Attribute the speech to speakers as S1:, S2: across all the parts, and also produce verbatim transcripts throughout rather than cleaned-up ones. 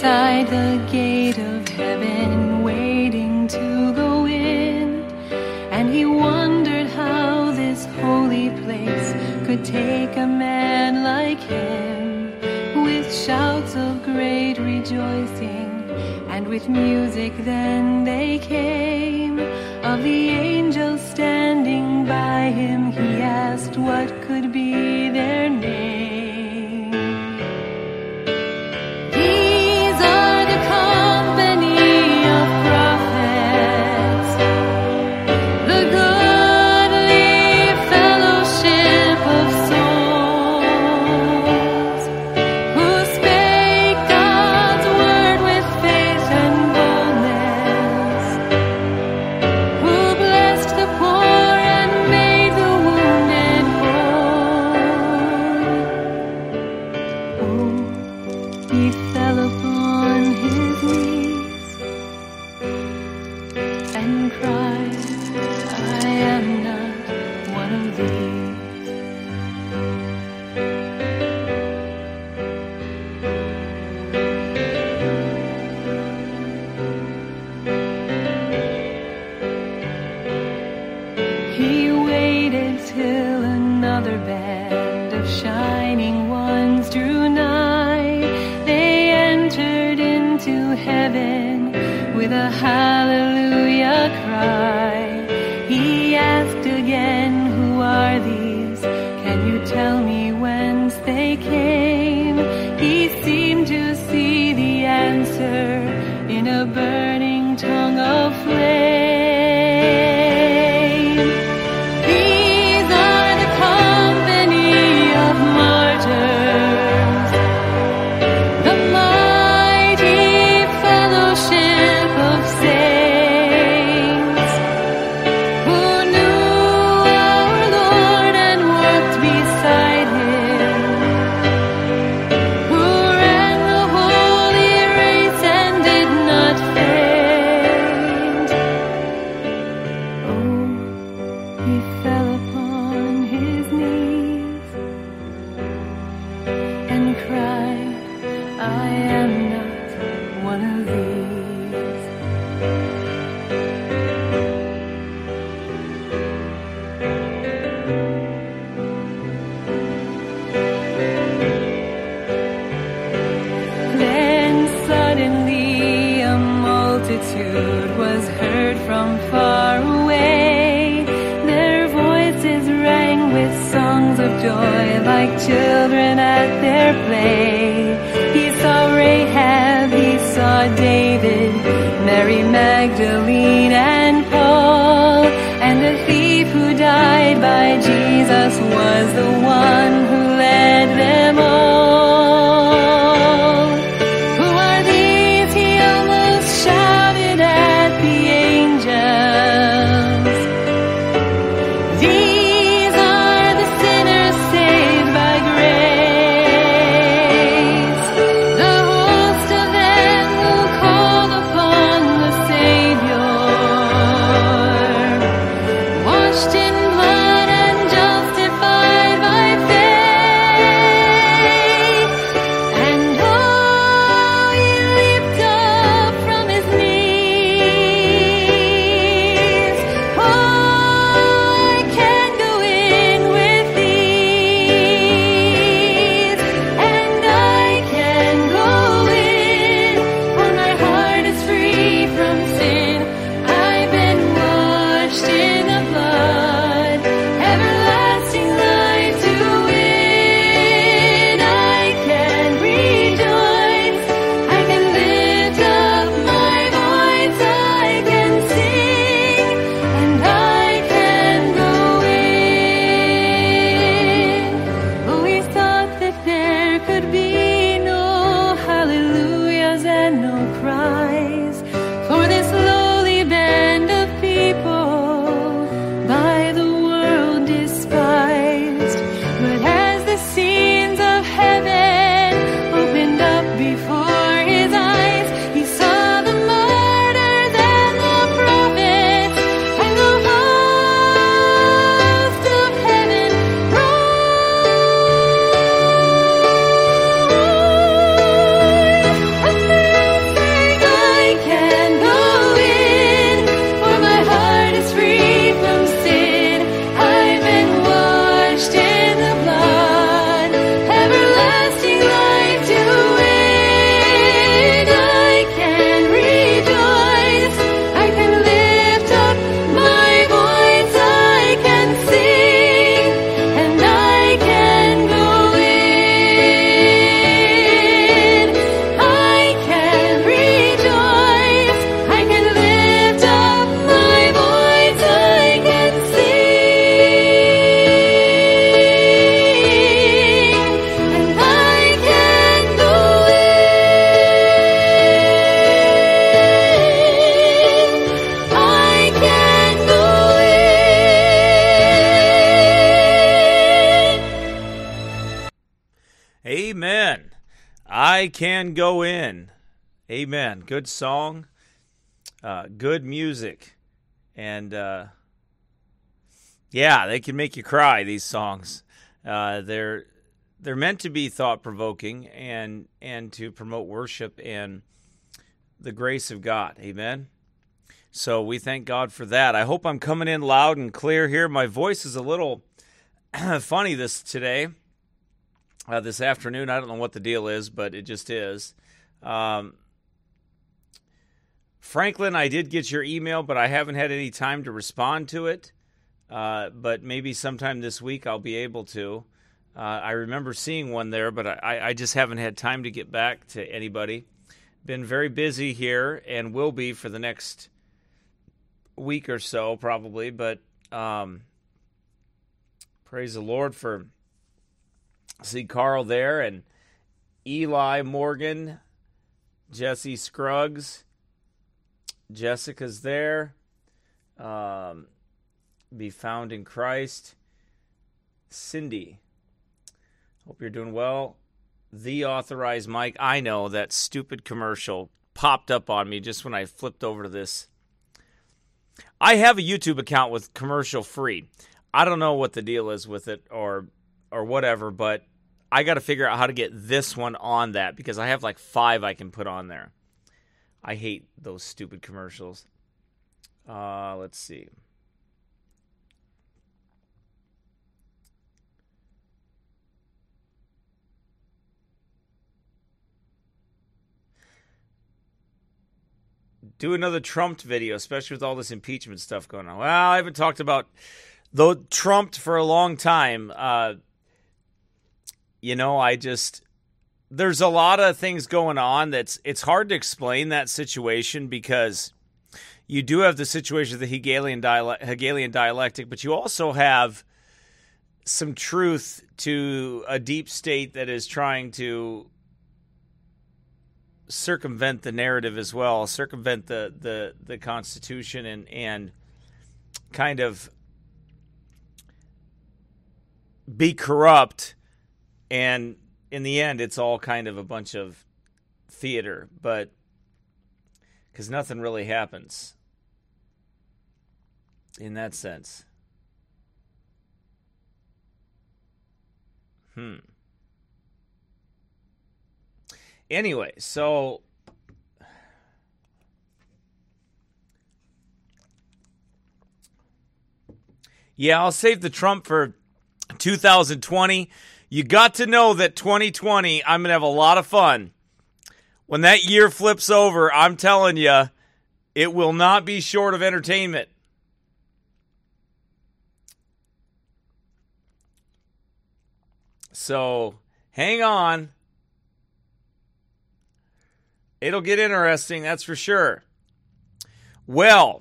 S1: beside the gate of heaven, waiting to go in. And he wondered how this holy place could take a man like him. With shouts of great rejoicing and with music then they came. Of the angels standing by him, he asked what could be their name. These are the company of prophets, the goodly fellowship of souls, who spake God's word with faith and boldness, who blessed the poor and made the wounded whole. Oh, he fell upon his knees and cried, I am not one of these. He waited till another band of shining ones drew nigh. They entered into heaven with a hallelujah cry. He asked again, who are these? Can you tell me whence they came? He seemed to see the answer in a burning tongue of flame. These are the company of martyrs, the mighty fellowship of saints, who knew our Lord and walked beside him, who ran the holy race and did not faint. Oh, he fell upon his knees and cried, I am not one of these. Then suddenly a multitude was heard from far away. Their voices rang with songs of joy like children at their play. He saw Rahab, he saw David, Mary Magdalene and Paul, and the thief who died by Jesus was the one who led them all. Who are these? He almost shouted at the angels. These are the sinners saved by grace, the host of them who called upon the Savior.
S2: I Can Go In. Amen. Good song. Uh, good music. And, uh, yeah, they can make you cry, these songs. Uh, they're they're meant to be thought-provoking and and to promote worship and the grace of God. Amen. So we thank God for that. I hope I'm coming in loud and clear here. My voice is a little funny this today, uh, this afternoon. I don't know what the deal is, but it just is. Um, Franklin, I did get your email, but I haven't had any time to respond to it. Uh, but maybe sometime this week I'll be able to. Uh, I remember seeing one there, but I, I just haven't had time to get back to anybody. Been very busy here and will be for the next week or so probably, but um, praise the Lord for see Carl there and Eli Morgan, Jesse Scruggs, Jessica's there, um, be found in Christ, Cindy, hope you're doing well. The Authorized Mike, I know that stupid commercial popped up on me just when I flipped over to this. I have a YouTube account with commercial free. I don't know what the deal is with it or or whatever, but I got to figure out how to get this one on that because I have like five I can put on there. I hate those stupid commercials. Uh, let's see. Do another Trumped video, especially with all this impeachment stuff going on. Well, I haven't talked about though Trumped for a long time. Uh, you know, I just there's a lot of things going on that's it's hard to explain that situation because you do have the situation of the Hegelian, dialect, Hegelian dialectic, but you also have some truth to a deep state that is trying to circumvent the narrative as well, circumvent the the, the Constitution and and kind of be corrupt, and in the end it's all kind of a bunch of theater, but because nothing really happens in that sense. Hmm. Anyway, so yeah, I'll save the Trump for two thousand twenty. You got to know that twenty twenty, I'm going to have a lot of fun. When that year flips over, I'm telling you, it will not be short of entertainment. So, hang on. It'll get interesting, that's for sure. Well,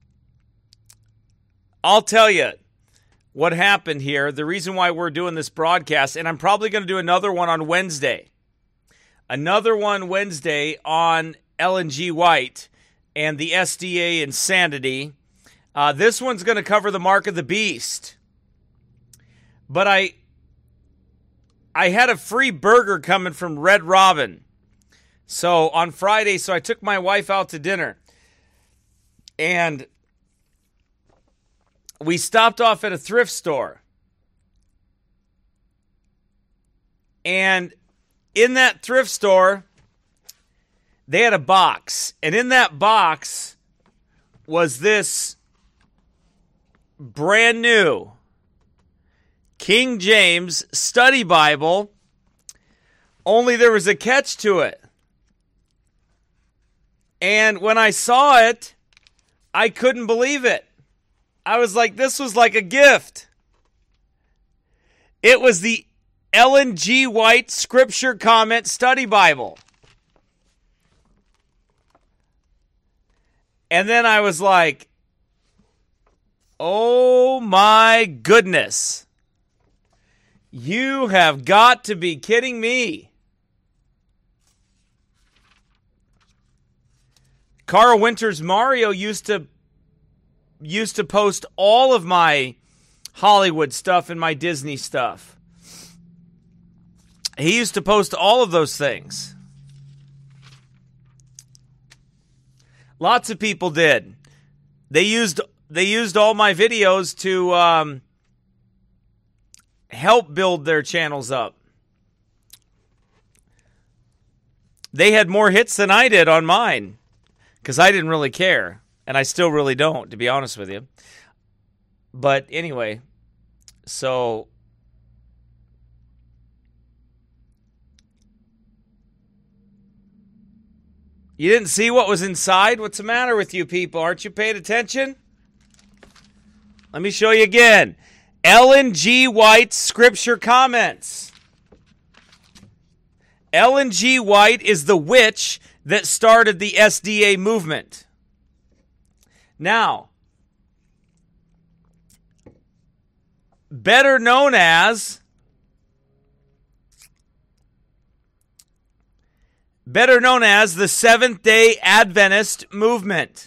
S2: I'll tell you what happened here. The reason why we're doing this broadcast, and I'm probably going to do another one on Wednesday. Another one Wednesday on Ellen G. White and the S D A insanity. Uh, this one's going to cover the mark of the beast. But I, I had a free burger coming from Red Robin. So on Friday, so I took my wife out to dinner, and we stopped off at a thrift store. And in that thrift store, they had a box, and in that box was this brand new King James Study Bible, only there was a catch to it. And when I saw it, I couldn't believe it. I was like, this was like a gift. It was the Ellen G. White Scripture Comment Study Bible. And then I was like, oh my goodness. You have got to be kidding me. Carl Winters Mario used to used to post all of my Hollywood stuff and my Disney stuff. He used to post all of those things. Lots of people did. They used they used all my videos to um, help build their channels up. They had more hits than I did on mine because I didn't really care. And I still really don't, to be honest with you. But anyway, so you didn't see what was inside? What's the matter with you people? Aren't you paying attention? Let me show you again. Ellen G. White's scripture comments. Ellen G. White is the witch that started the S D A movement. Now, better known as better known as the Seventh-day Adventist movement.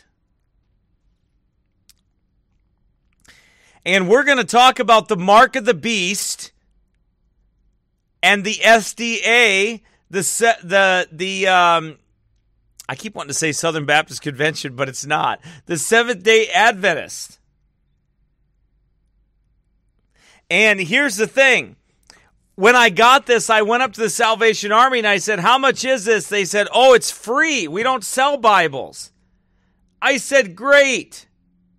S2: And we're going to talk about the mark of the beast and the S D A, the the the um I keep wanting to say Southern Baptist Convention, but it's not. The Seventh-day Adventist. And here's the thing. When I got this, I went up to the Salvation Army and I said, how much is this? They said, oh, it's free. We don't sell Bibles. I said, great.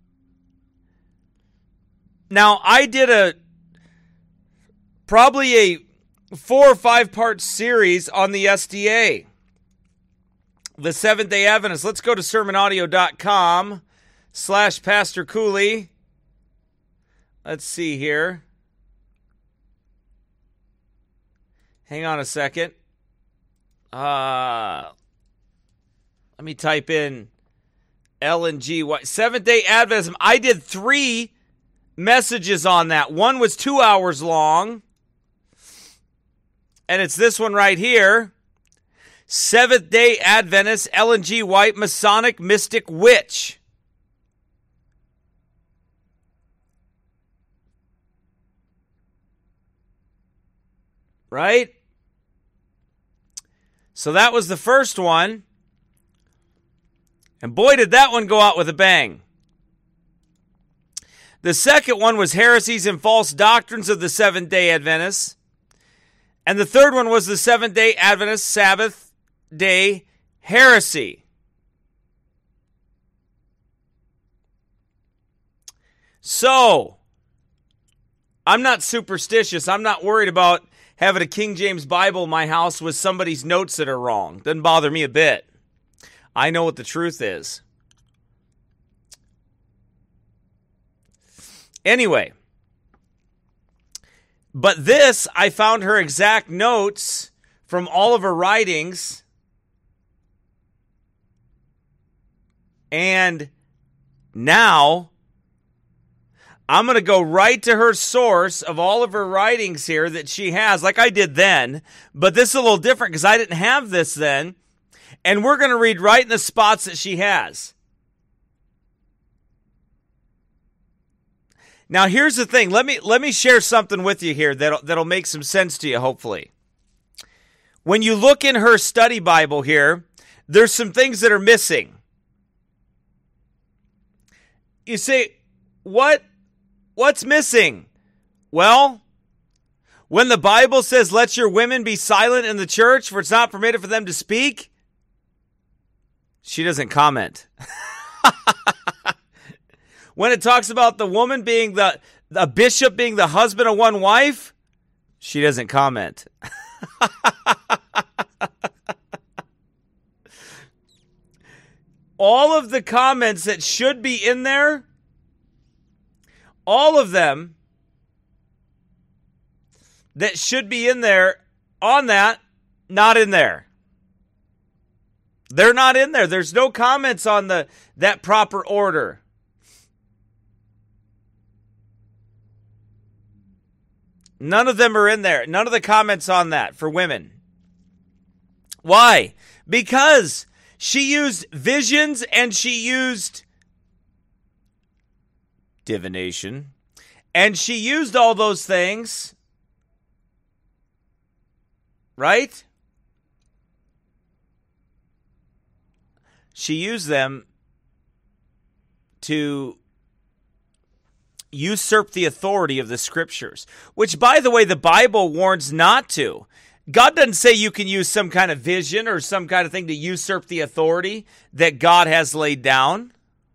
S2: Now, I did a probably a four or five part series on the S D A. The Seventh-day Adventist. Let's go to sermonaudio.com slash Pastor Cooley. Let's see here. Hang on a second. Uh, let me type in Ellen G. White. Seventh-day Adventism. I did three messages on that. One was two hours long. And it's this one right here. Seventh-day Adventist, Ellen G. White, Masonic Mystic Witch. Right? So that was the first one. And boy, did that one go out with a bang. The second one was Heresies and False Doctrines of the Seventh-day Adventists. And the third one was the Seventh-day Adventist Sabbath Day Heresy. So, I'm not superstitious. I'm not worried about having a King James Bible in my house with somebody's notes that are wrong. Doesn't bother me a bit. I know what the truth is. Anyway, but this, I found her exact notes from all of her writings. And now, I'm going to go right to her source of all of her writings here that she has, like I did then. But this is a little different because I didn't have this then. And we're going to read right in the spots that she has. Now, here's the thing. Let me let me share something with you here that'll, that'll make some sense to you, hopefully. When you look in her study Bible here, there's some things that are missing. You say, what? What's missing? Well, when the Bible says, let your women be silent in the church, for it's not permitted for them to speak, she doesn't comment. When it talks about the woman being the, the bishop being the husband of one wife, she doesn't comment. All of the comments that should be in there, all of them that should be in there on that, not in there. They're not in there. There's no comments on the that proper order. None of them are in there. None of the comments on that for women. Why? Because she used visions and she used divination. And she used all those things. Right? She used them to usurp the authority of the Scriptures, which, by the way, the Bible warns not to. God doesn't say you can use some kind of vision or some kind of thing to usurp the authority that God has laid down.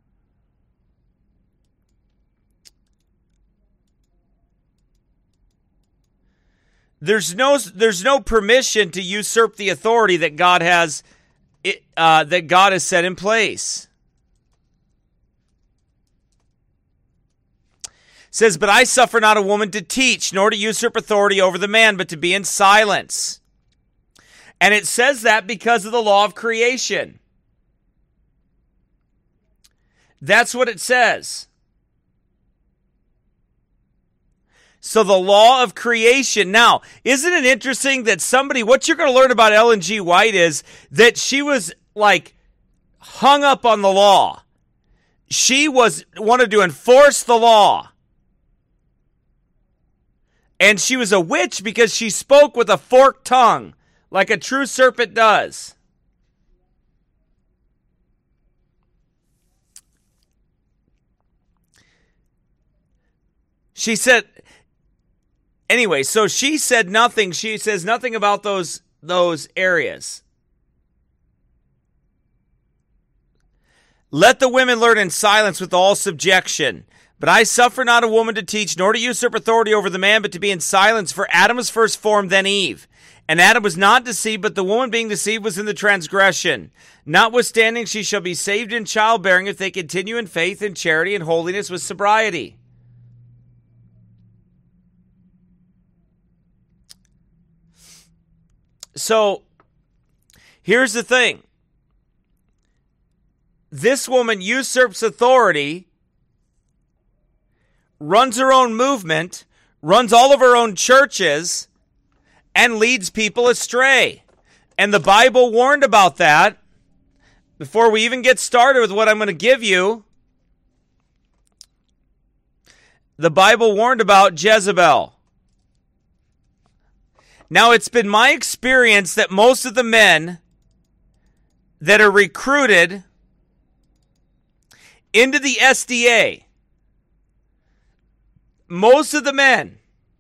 S2: There's no, there's no permission to usurp the authority that God has, uh, that God has set in place. It says, but I suffer not a woman to teach, nor to usurp authority over the man, but to be in silence. And it says that because of the law of creation. That's what it says. So the law of creation. Now, isn't it interesting that somebody, what you're going to learn about Ellen G. White is that she was like hung up on the law. She was wanted to enforce the law. And she was a witch because she spoke with a forked tongue, like a true serpent does. She said, anyway, so she said nothing. She says nothing about those, those areas. Let the women learn in silence with all subjection. But I suffer not a woman to teach, nor to usurp authority over the man, but to be in silence. For Adam was first formed, then Eve. And Adam was not deceived, but the woman being deceived was in the transgression. Notwithstanding, she shall be saved in childbearing if they continue in faith and charity and holiness with sobriety. So, here's the thing. This woman usurps authority, runs her own movement, runs all of her own churches, and leads people astray. And the Bible warned about that. Before we even get started with what I'm going to give you, the Bible warned about Jezebel. Now, it's been my experience that most of the men that are recruited into the S D A, most of the men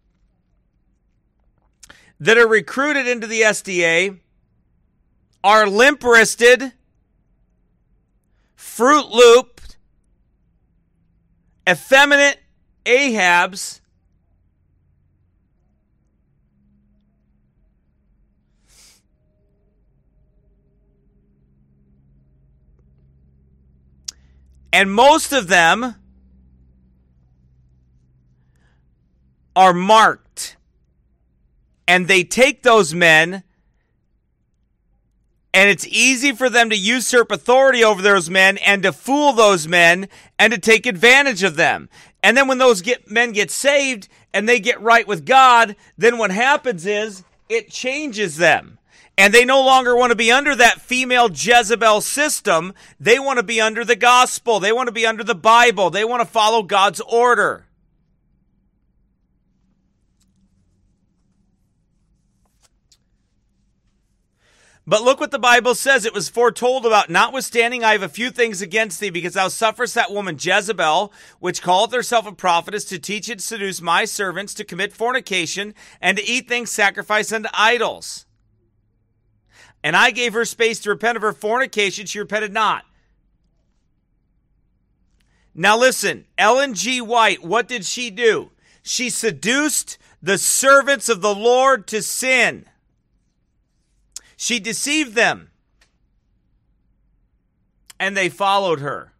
S2: that are recruited into the S D A are limp-wristed, fruit-looped, effeminate Ahabs and most of them are marked. And they take those men, and it's easy for them to usurp authority over those men and to fool those men and to take advantage of them. And then when those get, men get saved and they get right with God, then what happens is it changes them. And they no longer want to be under that female Jezebel system. They want to be under the gospel. They want to be under the Bible. They want to follow God's order. But look what the Bible says. It was foretold about, notwithstanding, I have a few things against thee, because thou sufferest that woman Jezebel, which calleth herself a prophetess, to teach and seduce my servants to commit fornication and to eat things sacrificed unto idols. And I gave her space to repent of her fornication. She repented not. Now listen, Ellen G. White, what did she do? She seduced the servants of the Lord to sin. She deceived them. And they followed her.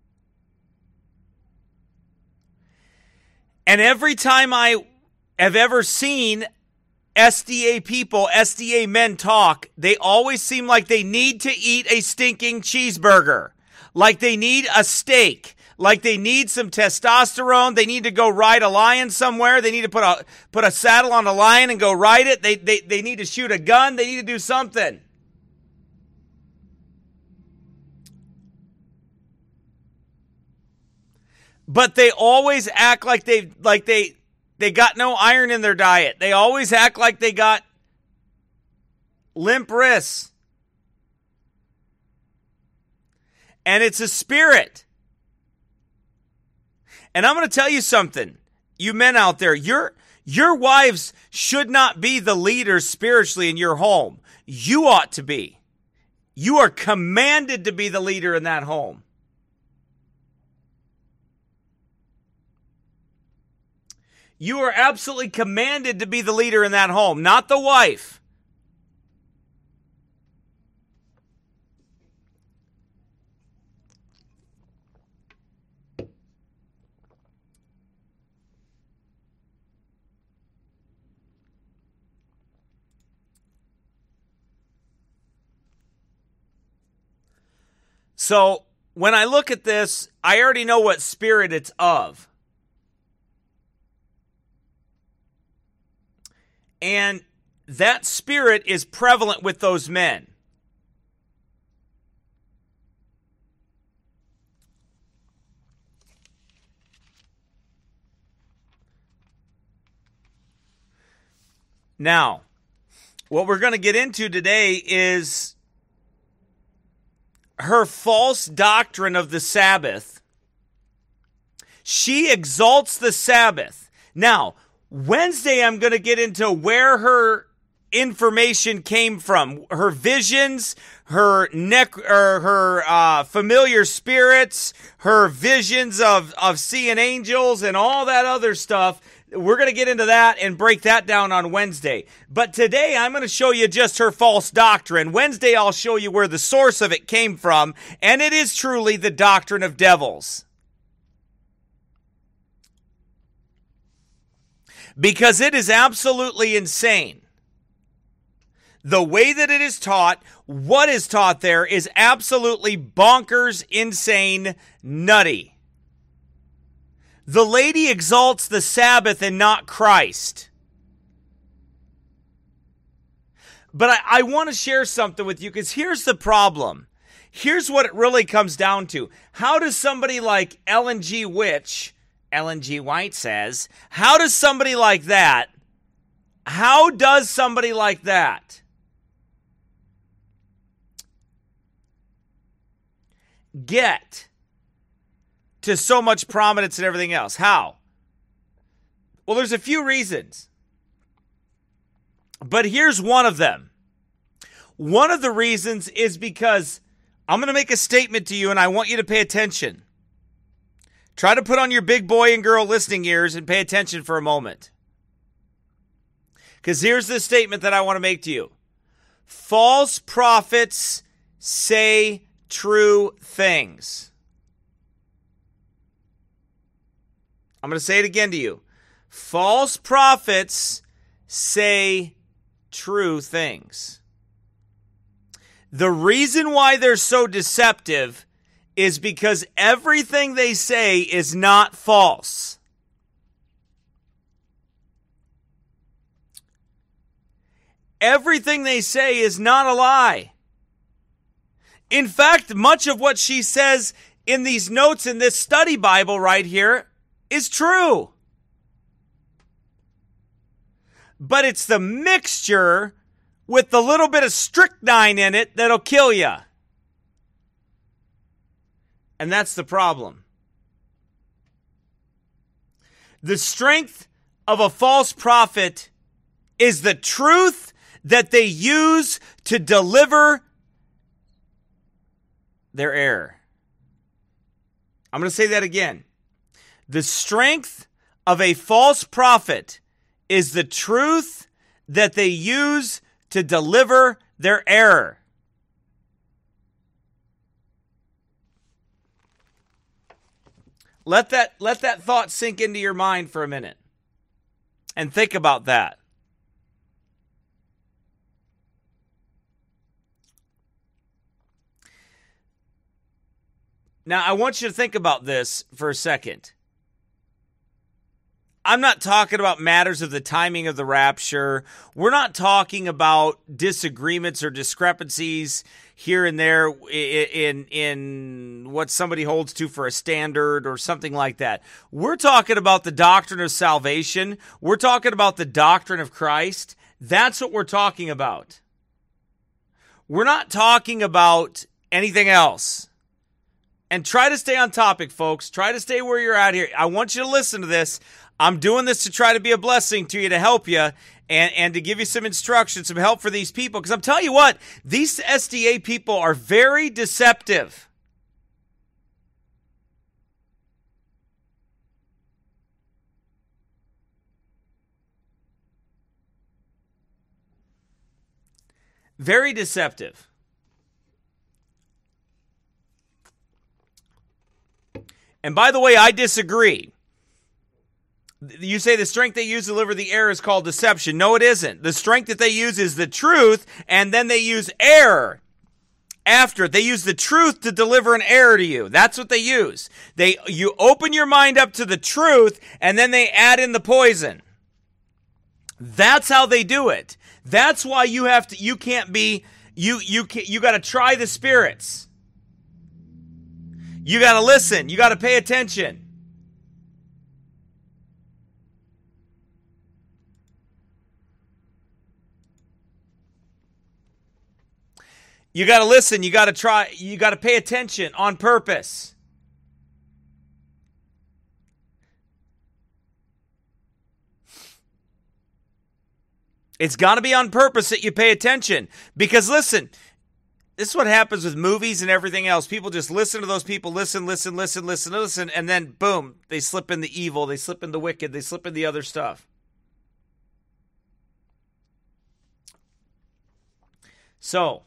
S2: And every time I have ever seen S D A people, S D A men talk, they always seem like they need to eat a stinking cheeseburger. Like they need a steak. Like they need some testosterone. They need to go ride a lion somewhere. They need to put a put a saddle on a lion and go ride it. They, they, they need to shoot a gun. They need to do something. But they always act like they like they They got no iron in their diet. They always act like they got limp wrists. And it's a spirit. And I'm going to tell you something, you men out there, your your wives should not be the leaders spiritually in your home. You ought to be. You are commanded to be the leader in that home. You are absolutely commanded to be the leader in that home, not the wife. So when I look at this, I already know what spirit it's of. And that spirit is prevalent with those men. Now, what we're going to get into today is her false doctrine of the Sabbath. She exalts the Sabbath. Now, Wednesday, I'm going to get into where her information came from, her visions, her nec- or her uh, familiar spirits, her visions of, of seeing angels and all that other stuff. We're going to get into that and break that down on Wednesday. But today, I'm going to show you just her false doctrine. Wednesday, I'll show you where the source of it came from, and it is truly the doctrine of devils. Because it is absolutely insane. The way that it is taught, what is taught there is absolutely bonkers, insane, nutty. The lady exalts the Sabbath and not Christ. But I, I want to share something with you because here's the problem. Here's what it really comes down to. How does somebody like Ellen G. Witch, Ellen G. White says, how does somebody like that, how does somebody like that get to so much prominence and everything else? How? Well, there's a few reasons. But here's one of them. One of the reasons is because I'm going to make a statement to you and I want you to pay attention. Try to put on your big boy and girl listening ears and pay attention for a moment. Because here's the statement that I want to make to you. False prophets say true things. I'm going to say it again to you. False prophets say true things. The reason why they're so deceptive is because everything they say is not false. Everything they say is not a lie. In fact, much of what she says in these notes in this study Bible right here is true. But it's the mixture with the little bit of strychnine in it that'll kill you. And that's the problem. The strength of a false prophet is the truth that they use to deliver their error. I'm going to say that again. The strength of a false prophet is the truth that they use to deliver their error. Let that, let that thought sink into your mind for a minute and think about that. Now, I want you to think about this for a second. I'm not talking about matters of the timing of the rapture. We're not talking about disagreements or discrepancies here and there in, in, in what somebody holds to for a standard or something like that. We're talking about the doctrine of salvation. We're talking about the doctrine of Christ. That's what we're talking about. We're not talking about anything else. And try to stay on topic, folks. Try to stay where you're at here. I want you to listen to this. I'm doing this to try to be a blessing to you, to help you, and, and to give you some instruction, some help for these people. Because I'm telling you what, these S D A people are very deceptive. Very deceptive. And by the way, I disagree. You say the strength they use to deliver the error is called deception. No, it isn't. The strength that they use is the truth, and then they use error after. They use the truth to deliver an error to you. That's what they use. They you open your mind up to the truth, and then they add in the poison. That's how they do it. That's why you have to. You can't be. You you can, you got to try the spirits. You got to listen. You got to pay attention. You got to listen. You got to try. You got to pay attention on purpose. It's got to be on purpose that you pay attention. Because listen, this is what happens with movies and everything else. People just listen to those people, listen, listen, listen, listen, listen, and then boom, they slip in the evil, they slip in the wicked, they slip in the other stuff. So,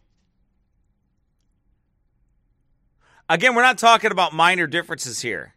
S2: again, we're not talking about minor differences here.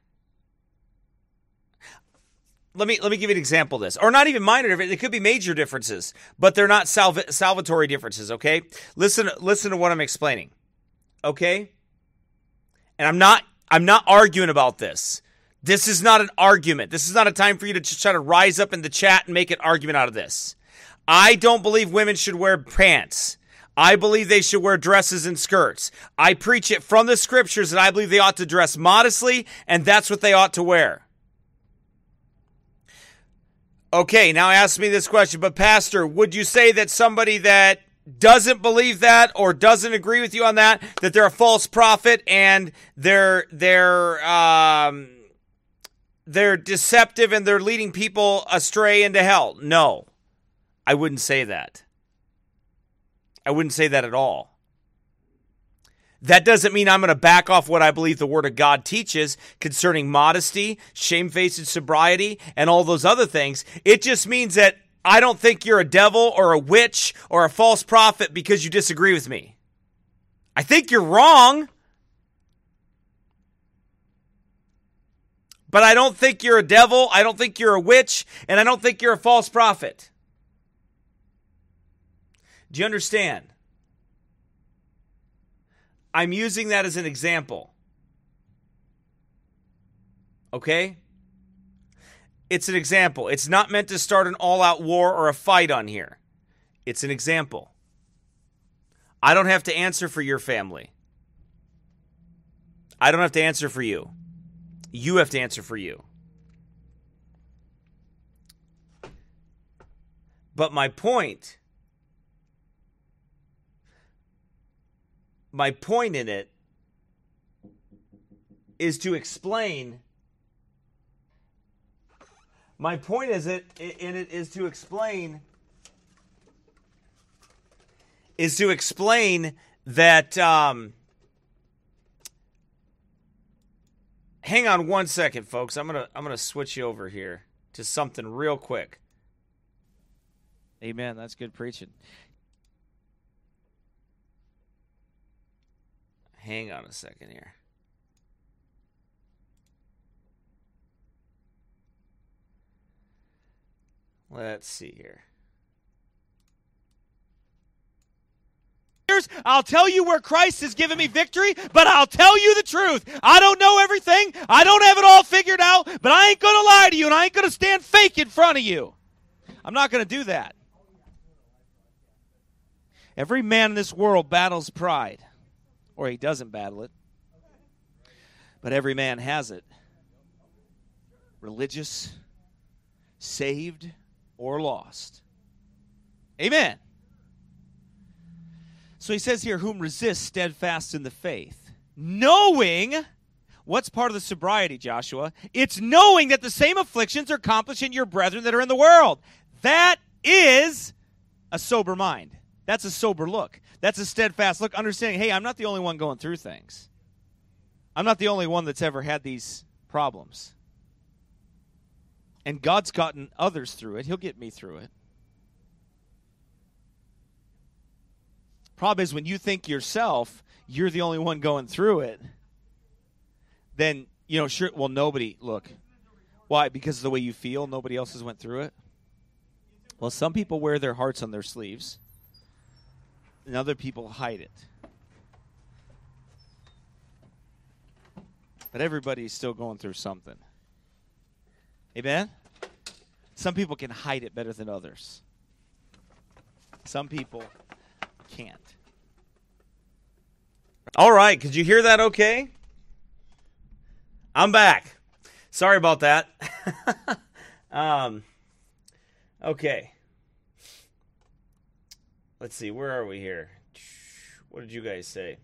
S2: Let me let me give you an example of this. Or not even minor differences. It could be major differences, but they're not salv- salvatory differences, okay? Listen listen to what I'm explaining. Okay? And I'm not I'm not arguing about this. This is not an argument. This is not a time for you to just try to rise up in the chat and make an argument out of this. I don't believe women should wear pants. I believe they should wear dresses and skirts. I preach it from the scriptures that I believe they ought to dress modestly, and that's what they ought to wear. Okay, now ask me this question, but Pastor, would you say that somebody that doesn't believe that or doesn't agree with you on that, that they're a false prophet and they're they're um, they're deceptive and they're leading people astray into hell? No, I wouldn't say that. I wouldn't say that at all. That doesn't mean I'm going to back off what I believe the Word of God teaches concerning modesty, shamefaced sobriety, and all those other things. It just means that I don't think you're a devil or a witch or a false prophet because you disagree with me. I think you're wrong, but I don't think you're a devil, I don't think you're a witch, and I don't think you're a false prophet. Do you understand? I'm using that as an example. Okay? It's an example. It's not meant to start an all-out war or a fight on here. It's an example. I don't have to answer for your family. I don't have to answer for you. You have to answer for you. But my point... My point in it is to explain. My point is it in it is to explain. Is to explain that. Um, hang on one second, folks. I'm gonna I'm gonna switch you over here to something real quick. Amen. That's good preaching. Hang on a second here. Let's see here.
S3: I'll tell you where Christ has given me victory, but I'll tell you the truth. I don't know everything. I don't have it all figured out, but I ain't going to lie to you, and I ain't going to stand fake in front of you. I'm not going to do that. Every man in this world battles pride. Or he doesn't battle it. But every man has it. Religious, saved, or lost. Amen. So he says here, whom resist steadfast in the faith, knowing What's part of the sobriety, Joshua? It's knowing that the same afflictions are accomplishing your brethren that are in the world. That is a sober mind. That's a sober look. That's a steadfast look, understanding, hey, I'm not the only one going through things. I'm not the only one that's ever had these problems. And God's gotten others through it. He'll get me through it. Problem is, when you think yourself, you're the only one going through it, then, you know, sure, well, nobody, look. Why? Because of the way you feel, nobody else has went through it? Well, some people wear their hearts on their sleeves, and other people hide it. But everybody's still going through something. Amen? Some people can hide it better than others. Some people can't.
S2: All right, could you hear that okay? I'm back. Sorry about that. um, okay. Let's see, where are we here? What did you guys say?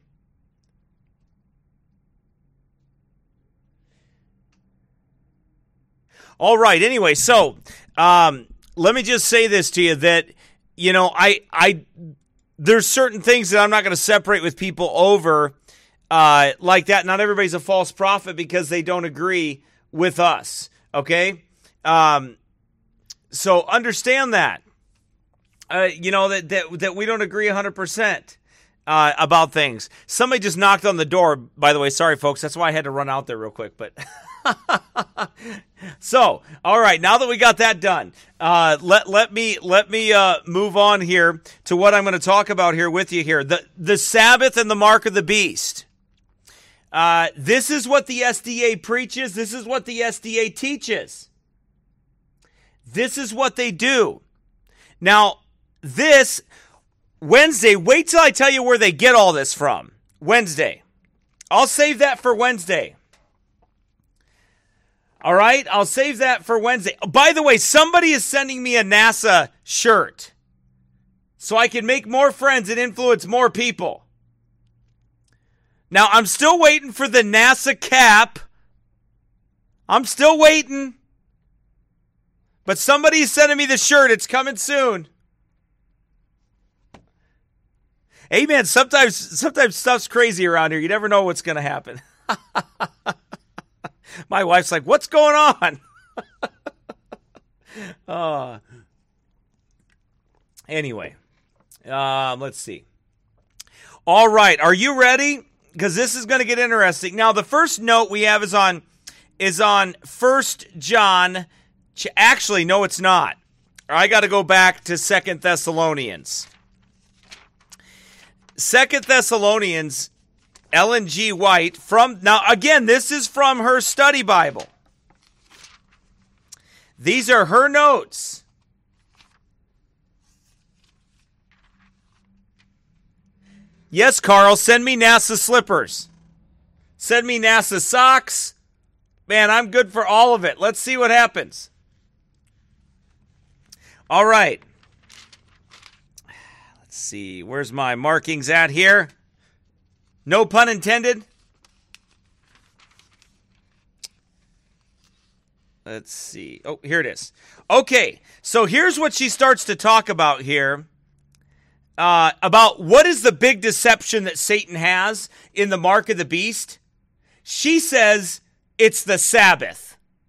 S2: All right, anyway, so um, let me just say this to you that, you know, I, I, there's certain things that I'm not going to separate with people over uh, like that. Not everybody's a false prophet because they don't agree with us, okay? Um, so understand that, uh, you know, that, that, that we don't agree one hundred percent uh, about things. Somebody just knocked on the door, by the way. Sorry, folks. That's why I had to run out there real quick, but... So, all right, now that we got that done, uh, let let me let me uh, move on here to what I'm going to talk about here with you here. The the Sabbath and the mark of the beast. Uh, this is what the S D A preaches. This is what the S D A teaches. This is what they do. Now, this Wednesday, wait till I tell you where they get all this from. Wednesday. I'll save that for Wednesday. All right, I'll save that for Wednesday. By the way, somebody is sending me a NASA shirt so I can make more friends and influence more people. Now, I'm still waiting for the NASA cap. I'm still waiting. But somebody's sending me the shirt. It's coming soon. Hey, man, sometimes, sometimes stuff's crazy around here. You never know what's going to happen. My wife's like, what's going on? uh, anyway, uh, let's see. All right, are you ready? Because this is going to get interesting. Now, the first note we have is on is on First John. Actually, no, it's not. I got to go back to Second Thessalonians. Second Thessalonians. Ellen G. White from, now again, this is from her study Bible. These are her notes. Yes, Carl, send me NASA slippers. Send me NASA socks. Man, I'm good for all of it. Let's see what happens. All right. Let's see. Where's my markings at here? No pun intended. Let's see. Oh, here it is. Okay, so here's what she starts to talk about here. Uh, about what is the big deception that Satan has in the mark of the beast. She says it's the Sabbath.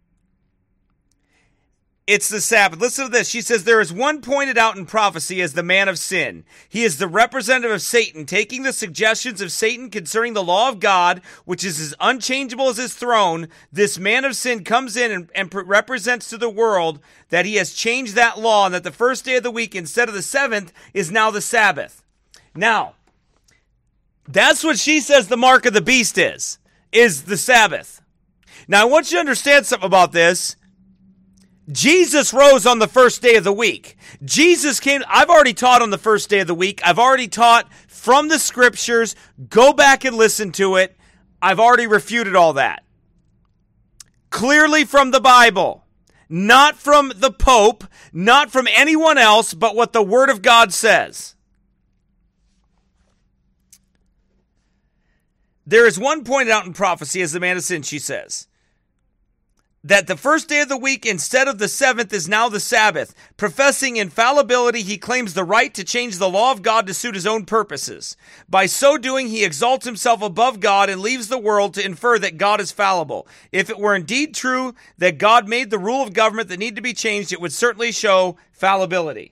S2: It's the Sabbath. Listen to this. She says, there is one pointed out in prophecy as the man of sin. He is the representative of Satan, taking the suggestions of Satan concerning the law of God, which is as unchangeable as his throne. This man of sin comes in and, and represents to the world that he has changed that law and that the first day of the week instead of the seventh is now the Sabbath. Now, that's what she says the mark of the beast is, is the Sabbath. Now, I want you to understand something about this. Jesus rose on the first day of the week. Jesus came, I've already taught on the first day of the week. I've already taught from the scriptures. Go back and listen to it. I've already refuted all that. Clearly from the Bible. Not from the Pope, not from anyone else, but what the Word of God says. There is one pointed out in prophecy as the man of sin, she says, that the first day of the week instead of the seventh is now the Sabbath. Professing infallibility, he claims the right to change the law of God to suit his own purposes. By so doing, he exalts himself above God and leaves the world to infer that God is fallible. If it were indeed true that God made the rule of government that needed to be changed, it would certainly show fallibility.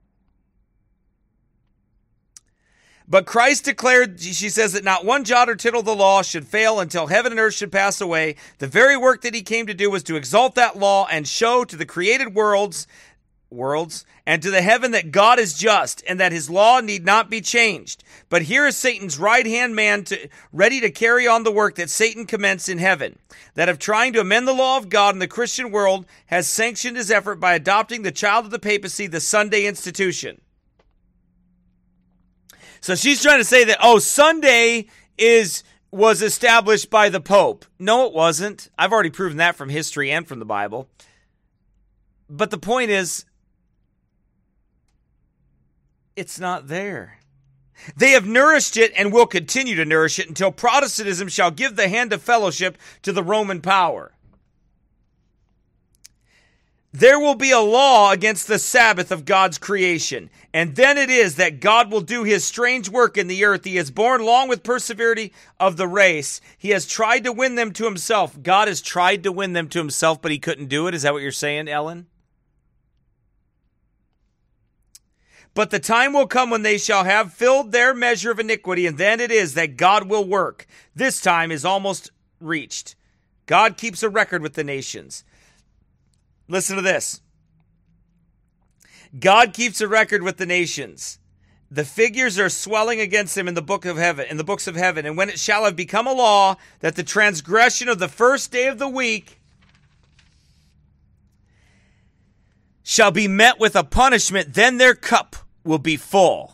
S2: But Christ declared, she says, that not one jot or tittle of the law should fail until heaven and earth should pass away. The very work that he came to do was to exalt that law and show to the created worlds, worlds, and to the heaven that God is just and that his law need not be changed. But here is Satan's right-hand man to, ready to carry on the work that Satan commenced in heaven. That of trying to amend the law of God in the Christian world has sanctioned his effort by adopting the child of the papacy, the Sunday institution. So she's trying to say that, oh, Sunday is was established by the Pope. No, it wasn't. I've already proven that from history and from the Bible. But the point is, it's not there. They have nourished it and will continue to nourish it until Protestantism shall give the hand of fellowship to the Roman power. There will be a law against the Sabbath of God's creation, and then it is that God will do his strange work in the earth. He has borne long with perseverity of the race. He has tried to win them to himself. God has tried to win them to himself, but he couldn't do it. Is that what you're saying, Ellen? But the time will come when they shall have filled their measure of iniquity, and then it is that God will work. This time is almost reached. God keeps a record with the nations. Listen to this. God keeps a record with the nations. The figures are swelling against him in the book of heaven, in the books of heaven. And when it shall have become a law that the transgression of the first day of the week shall be met with a punishment, then their cup will be full.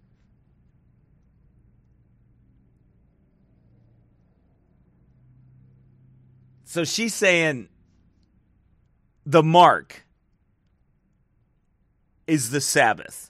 S2: So she's saying, the mark is the Sabbath,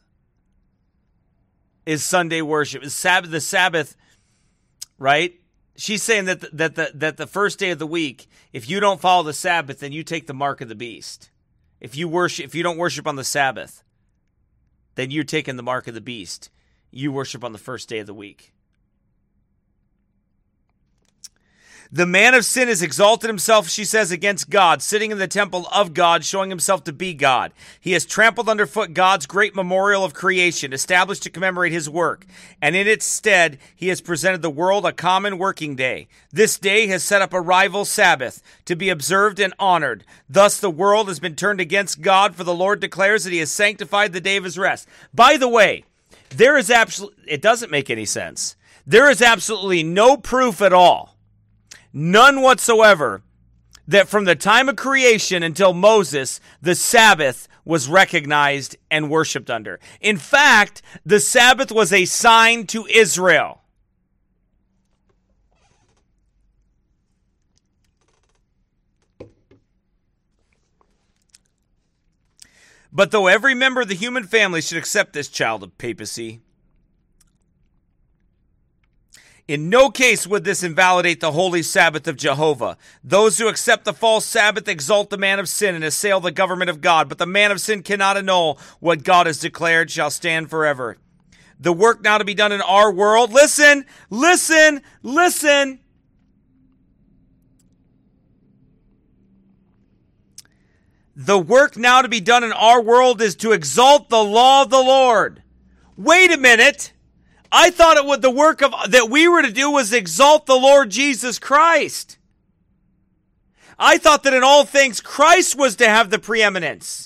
S2: is Sunday worship, is Sabbath, the Sabbath, right? She's saying that the, that the that the first day of the week, if you don't follow the Sabbath, then you take the mark of the beast. If you worship, if you don't worship on the Sabbath, then you're taking the mark of the beast. You worship on the first day of the week. The man of sin has exalted himself, she says, against God, sitting in the temple of God, showing himself to be God. He has trampled underfoot God's great memorial of creation, established to commemorate his work. And in its stead, he has presented the world a common working day. This day has set up a rival Sabbath to be observed and honored. Thus, the world has been turned against God, for the Lord declares that he has sanctified the day of his rest. By the way, there is absolutely, it doesn't make any sense. There is absolutely no proof at all, none whatsoever, that from the time of creation until Moses, the Sabbath was recognized and worshiped under. In fact, the Sabbath was a sign to Israel. But though every member of the human family should accept this child of papacy, in no case would this invalidate the holy Sabbath of Jehovah. Those who accept the false Sabbath exalt the man of sin and assail the government of God. But the man of sin cannot annul what God has declared shall stand forever. The work now to be done in our world, listen, listen, listen. The work now to be done in our world is to exalt the law of the Lord. Wait a minute. I thought it would the work of that we were to do was exalt the Lord Jesus Christ. I thought that in all things Christ was to have the preeminence.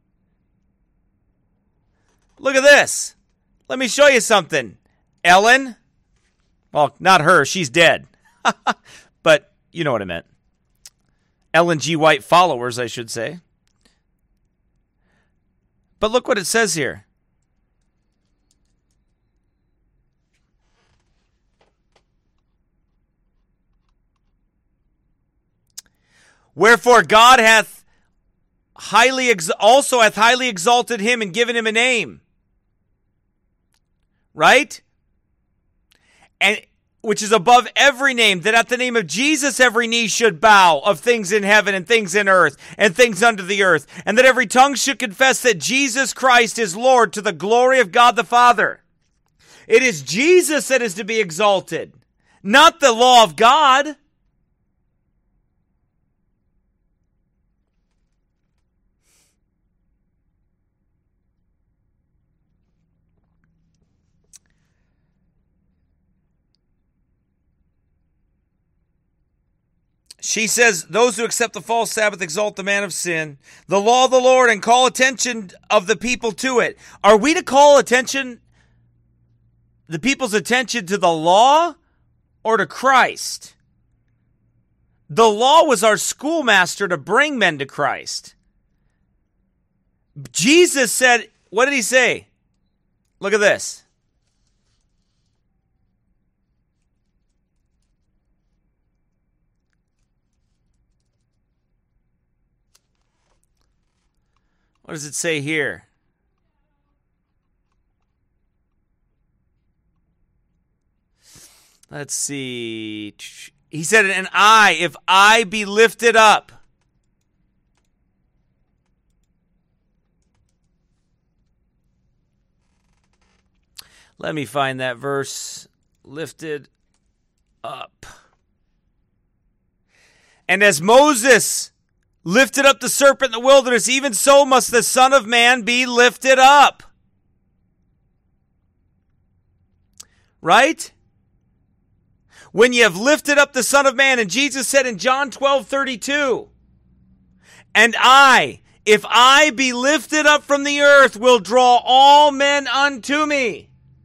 S2: Look at this. Let me show you something. Ellen, well, not her, she's dead. But you know what I meant. Ellen G. White followers, I should say. But look what it says here. Wherefore God hath highly ex- also hath highly exalted him and given him a name. Right? And which is above every name, that at the name of Jesus every knee should bow, of things in heaven and things in earth and things under the earth, and that every tongue should confess that Jesus Christ is Lord, to the glory of God the Father. It is Jesus that is to be exalted, not the law of God. She says, those who accept the false Sabbath exalt the man of sin, the law of the Lord, and call attention of the people to it. Are we to call attention, the people's attention, to the law or to Christ? The law was our schoolmaster to bring men to Christ. Jesus said, what did he say? Look at this. What does it say here? Let's see. He said, and I, if I be lifted up. Let me find that verse. Lifted up. And as Moses lifted up the serpent in the wilderness, even so must the Son of Man be lifted up. Right? When you have lifted up the Son of Man, and Jesus said in John twelve thirty-two, and I, if I be lifted up from the earth, will draw all men unto me.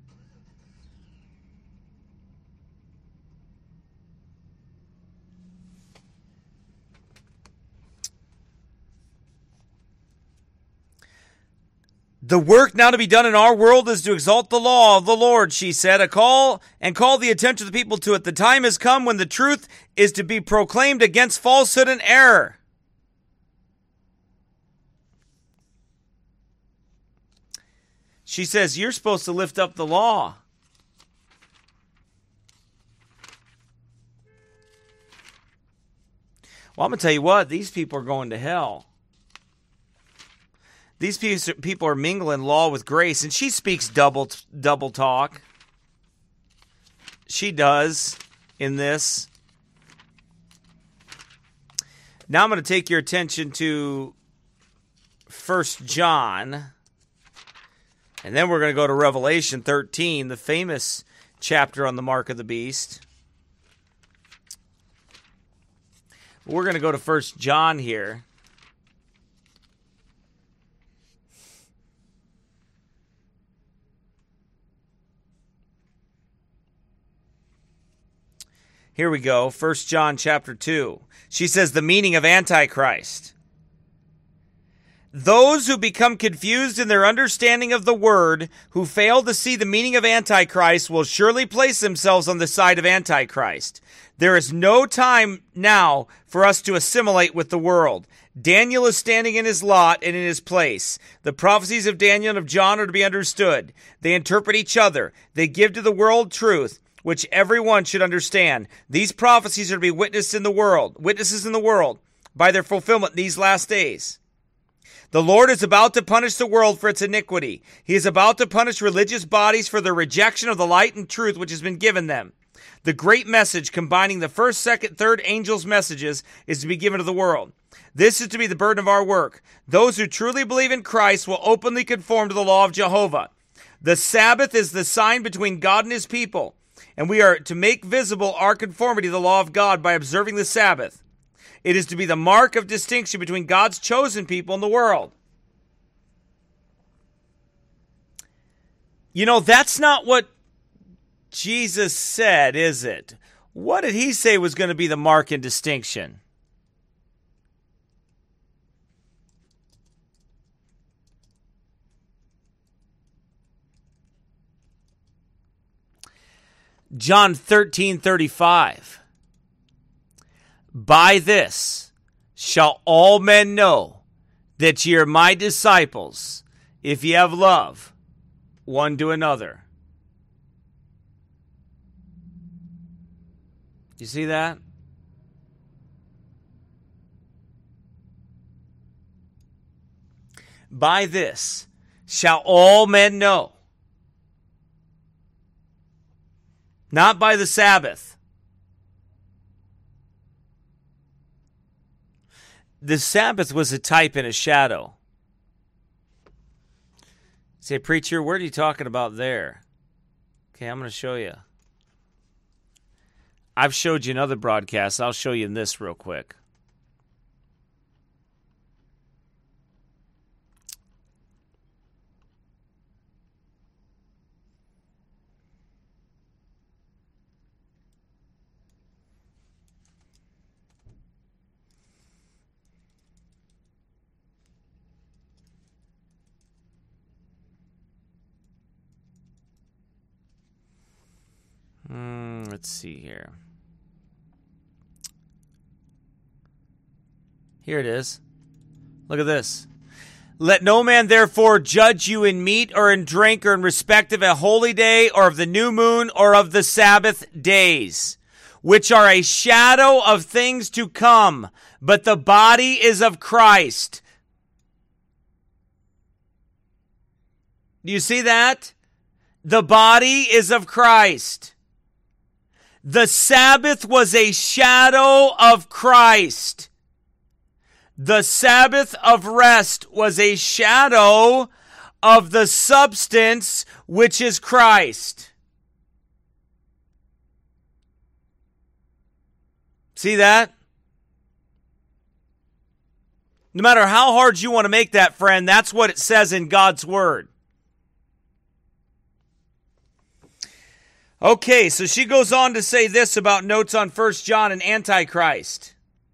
S2: The work now to be done in our world is to exalt the law of the Lord, she said, a call and call the attention of the people to it. The time has come when the truth is to be proclaimed against falsehood and error. She says, you're supposed to lift up the law. Well, I'm going to tell you what, these people are going to hell. These people are mingling law with grace, and she speaks double double talk. She does in this. Now I'm going to take your attention to First John, and then we're going to go to Revelation thirteen, the famous chapter on the mark of the beast. We're going to go to First John here. Here we go, First John chapter two. She says the meaning of Antichrist. Those who become confused in their understanding of the word, who fail to see the meaning of Antichrist, will surely place themselves on the side of Antichrist. There is no time now for us to assimilate with the world. Daniel is standing in his lot and in his place. The prophecies of Daniel and of John are to be understood. They interpret each other. They give to the world truth, which everyone should understand. These prophecies are to be witnessed in the world, witnesses in the world, by their fulfillment in these last days. The Lord is about to punish the world for its iniquity. He is about to punish religious bodies for their rejection of the light and truth which has been given them. The great message, combining the first, second, third angels' messages, is to be given to the world. This is to be the burden of our work. Those who truly believe in Christ will openly conform to the law of Jehovah. The Sabbath is the sign between God and his people, and we are to make visible our conformity to the law of God by observing the Sabbath. It is to be the mark of distinction between God's chosen people and the world. You know, that's not what Jesus said, is it? What did he say was going to be the mark and distinction? John thirteen thirty-five. By this shall all men know that ye are my disciples, if ye have love one to another. You see that? By this shall all men know. Not by the Sabbath. The Sabbath was a type and a shadow. Say, preacher, what are you talking about there? Okay, I'm going to show you. I've showed you in other broadcasts. I'll show you in this real quick. Mm, let's see here. Here it is. Look at this. Let no man therefore judge you in meat or in drink or in respect of a holy day or of the new moon or of the Sabbath days, which are a shadow of things to come, but the body is of Christ. Do you see that? The body is of Christ. The Sabbath was a shadow of Christ. The Sabbath of rest was a shadow of the substance which is Christ. See that? No matter how hard you want to make that, friend, that's what it says in God's Word. Okay, so she goes on to say this about notes on First John and Antichrist.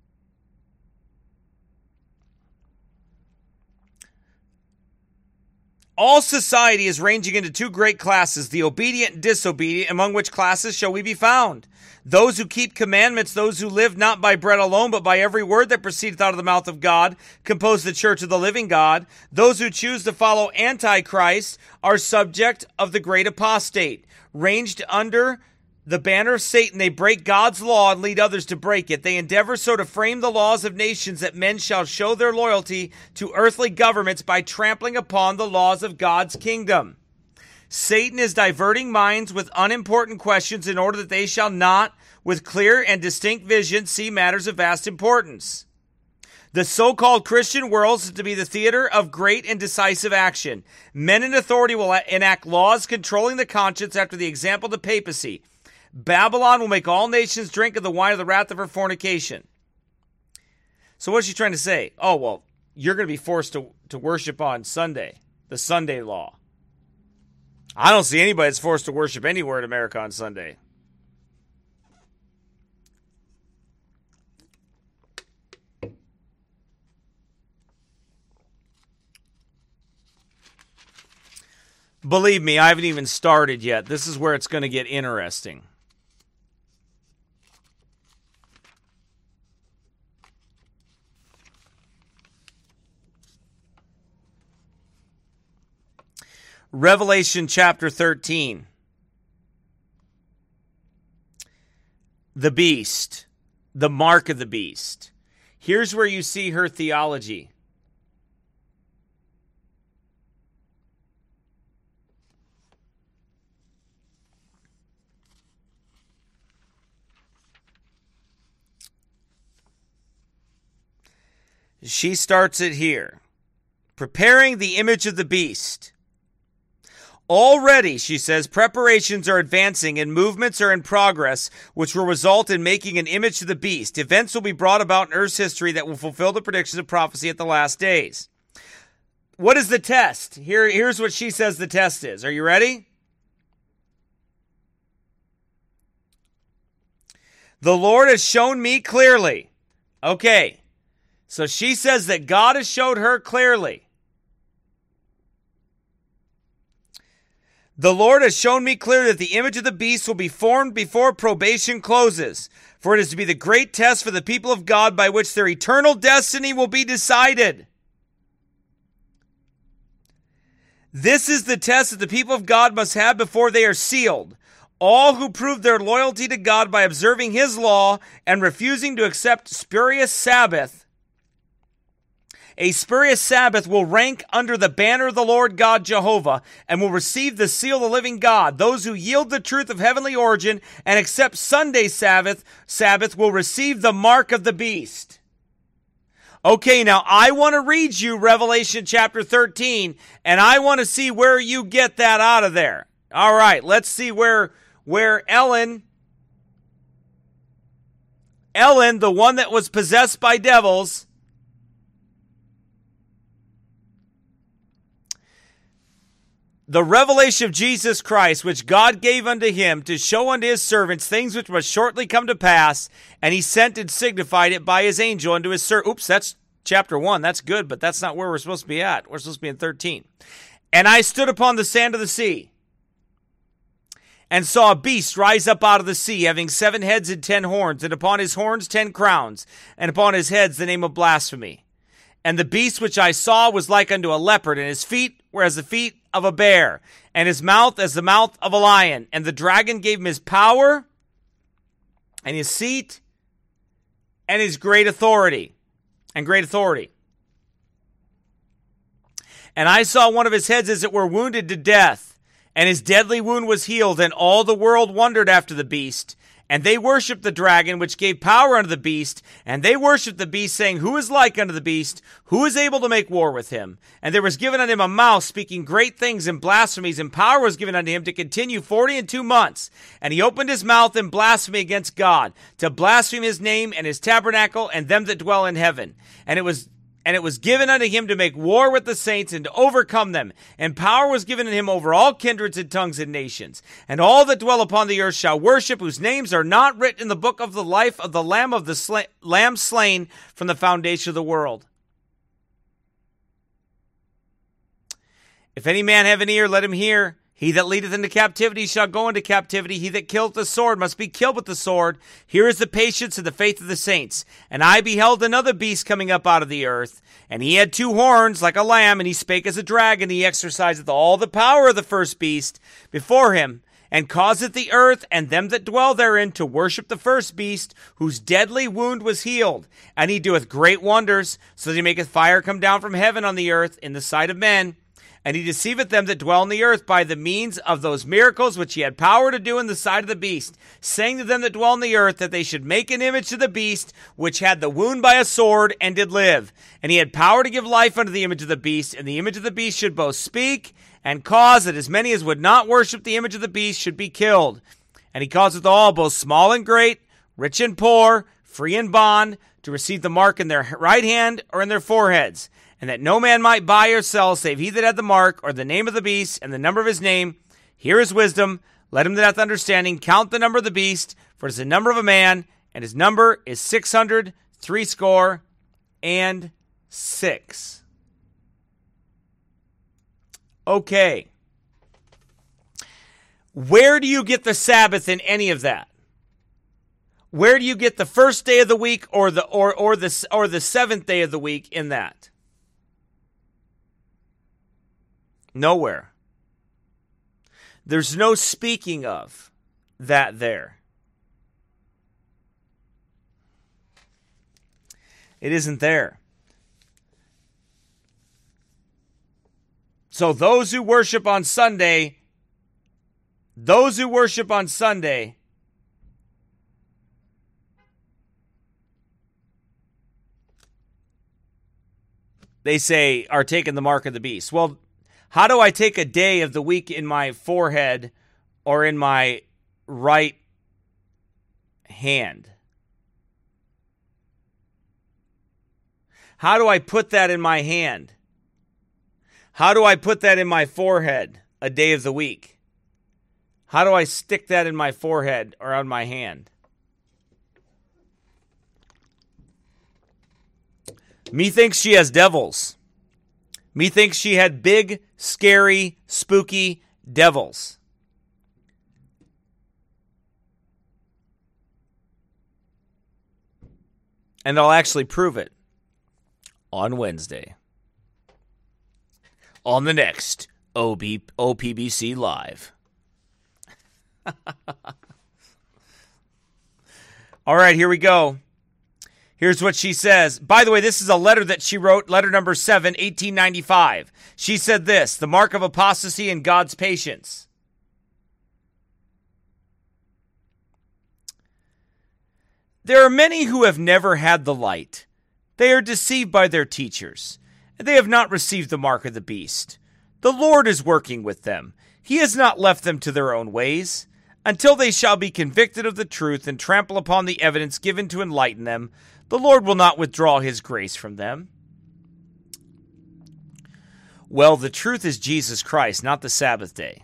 S2: All society is ranging into two great classes, the obedient and disobedient, among which classes shall we be found? Those who keep commandments, those who live not by bread alone, but by every word that proceedeth out of the mouth of God, compose the church of the living God. Those who choose to follow Antichrist are subject of the great apostate. Ranged under the banner of Satan, they break God's law and lead others to break it. They endeavor so to frame the laws of nations that men shall show their loyalty to earthly governments by trampling upon the laws of God's kingdom. Satan is diverting minds with unimportant questions in order that they shall not, with clear and distinct vision, see matters of vast importance. The so-called Christian world is to be the theater of great and decisive action. Men in authority will enact laws controlling the conscience after the example of the papacy. Babylon will make all nations drink of the wine of the wrath of her fornication. So what's she trying to say? Oh, well, you're going to be forced to, to worship on Sunday, the Sunday law. I don't see anybody that's forced to worship anywhere in America on Sunday. Believe me, I haven't even started yet. This is where it's going to get interesting. Revelation chapter thirteen. The beast, the mark of the beast. Here's where you see her theology. She starts it here. Preparing the image of the beast. Already, she says, preparations are advancing and movements are in progress, which will result in making an image to the beast. Events will be brought about in Earth's history that will fulfill the predictions of prophecy at the last days. What is the test? Here, here's what she says the test is. Are you ready? The Lord has shown me clearly. Okay. So she says that God has showed her clearly. The Lord has shown me clearly that the image of the beast will be formed before probation closes, for it is to be the great test for the people of God by which their eternal destiny will be decided. This is the test that the people of God must have before they are sealed. All who prove their loyalty to God by observing his law and refusing to accept spurious Sabbath. A spurious Sabbath will rank under the banner of the Lord God Jehovah and will receive the seal of the living God. Those who yield the truth of heavenly origin and accept Sunday Sabbath, Sabbath will receive the mark of the beast. Okay, now I want to read you Revelation chapter thirteen, and I want to see where you get that out of there. All right, let's see where where Ellen, Ellen, the one that was possessed by devils, the revelation of Jesus Christ, which God gave unto him to show unto his servants things which must shortly come to pass, and he sent and signified it by his angel unto his servant. Oops, that's chapter one. That's good, but that's not where we're supposed to be at. We're supposed to be in thirteen. And I stood upon the sand of the sea, and saw a beast rise up out of the sea, having seven heads and ten horns, and upon his horns ten crowns, and upon his heads the name of blasphemy. And the beast which I saw was like unto a leopard, and his feet were as the feet of a bear, and his mouth as the mouth of a lion. And the dragon gave him his power, and his seat, and his great authority, and great authority. And I saw one of his heads as it were wounded to death, and his deadly wound was healed, and all the world wondered after the beast. And they worshipped the dragon, which gave power unto the beast. And they worshipped the beast, saying, Who is like unto the beast? Who is able to make war with him? And there was given unto him a mouth, speaking great things and blasphemies. And power was given unto him to continue forty and two months. And he opened his mouth in blasphemy against God, to blaspheme his name and his tabernacle and them that dwell in heaven. And it was And it was given unto him to make war with the saints and to overcome them. And power was given to him over all kindreds and tongues and nations. And all that dwell upon the earth shall worship, whose names are not written in the book of the life of the Lamb of the sla- Lamb slain from the foundation of the world. If any man have an ear, let him hear. He that leadeth into captivity shall go into captivity. He that killeth the sword must be killed with the sword. Here is the patience and the faith of the saints. And I beheld another beast coming up out of the earth, and he had two horns like a lamb, and he spake as a dragon. He exerciseth all the power of the first beast before him, and causeth the earth and them that dwell therein to worship the first beast, whose deadly wound was healed. And he doeth great wonders, so that he maketh fire come down from heaven on the earth in the sight of men. And he deceiveth them that dwell on the earth by the means of those miracles which he had power to do in the sight of the beast, saying to them that dwell on the earth that they should make an image to the beast, which had the wound by a sword, and did live. And he had power to give life unto the image of the beast, and the image of the beast should both speak, and cause that as many as would not worship the image of the beast should be killed. And he causeth all, both small and great, rich and poor, free and bond, to receive the mark in their right hand or in their foreheads, and that no man might buy or sell save he that had the mark, or the name of the beast, and the number of his name. Here is wisdom. Let him that hath understanding count the number of the beast, for it is the number of a man, and his number is six hundred threescore and six. Okay. Where do you get the Sabbath in any of that? Where do you get the first day of the week or the or or the or the seventh day of the week in that? Nowhere. There's no speaking of that there. It isn't there. So those who worship on Sunday, those who worship on Sunday, they say are taking the mark of the beast. Well, how do I take a day of the week in my forehead or in my right hand? How do I put that in my hand? How do I put that in my forehead, a day of the week? How do I stick that in my forehead or on my hand? Methinks she has devils. Methinks she had big, scary, spooky devils. And I'll actually prove it on Wednesday. On the next O B, O P B C Live. All right, here we go. Here's what she says. By the way, this is a letter that she wrote, letter number seven, eighteen ninety-five. She said this, the mark of apostasy and God's patience. There are many who have never had the light. They are deceived by their teachers, and they have not received the mark of the beast. The Lord is working with them. He has not left them to their own ways. Until they shall be convicted of the truth and trample upon the evidence given to enlighten them, the Lord will not withdraw his grace from them. Well, the truth is Jesus Christ, not the Sabbath day.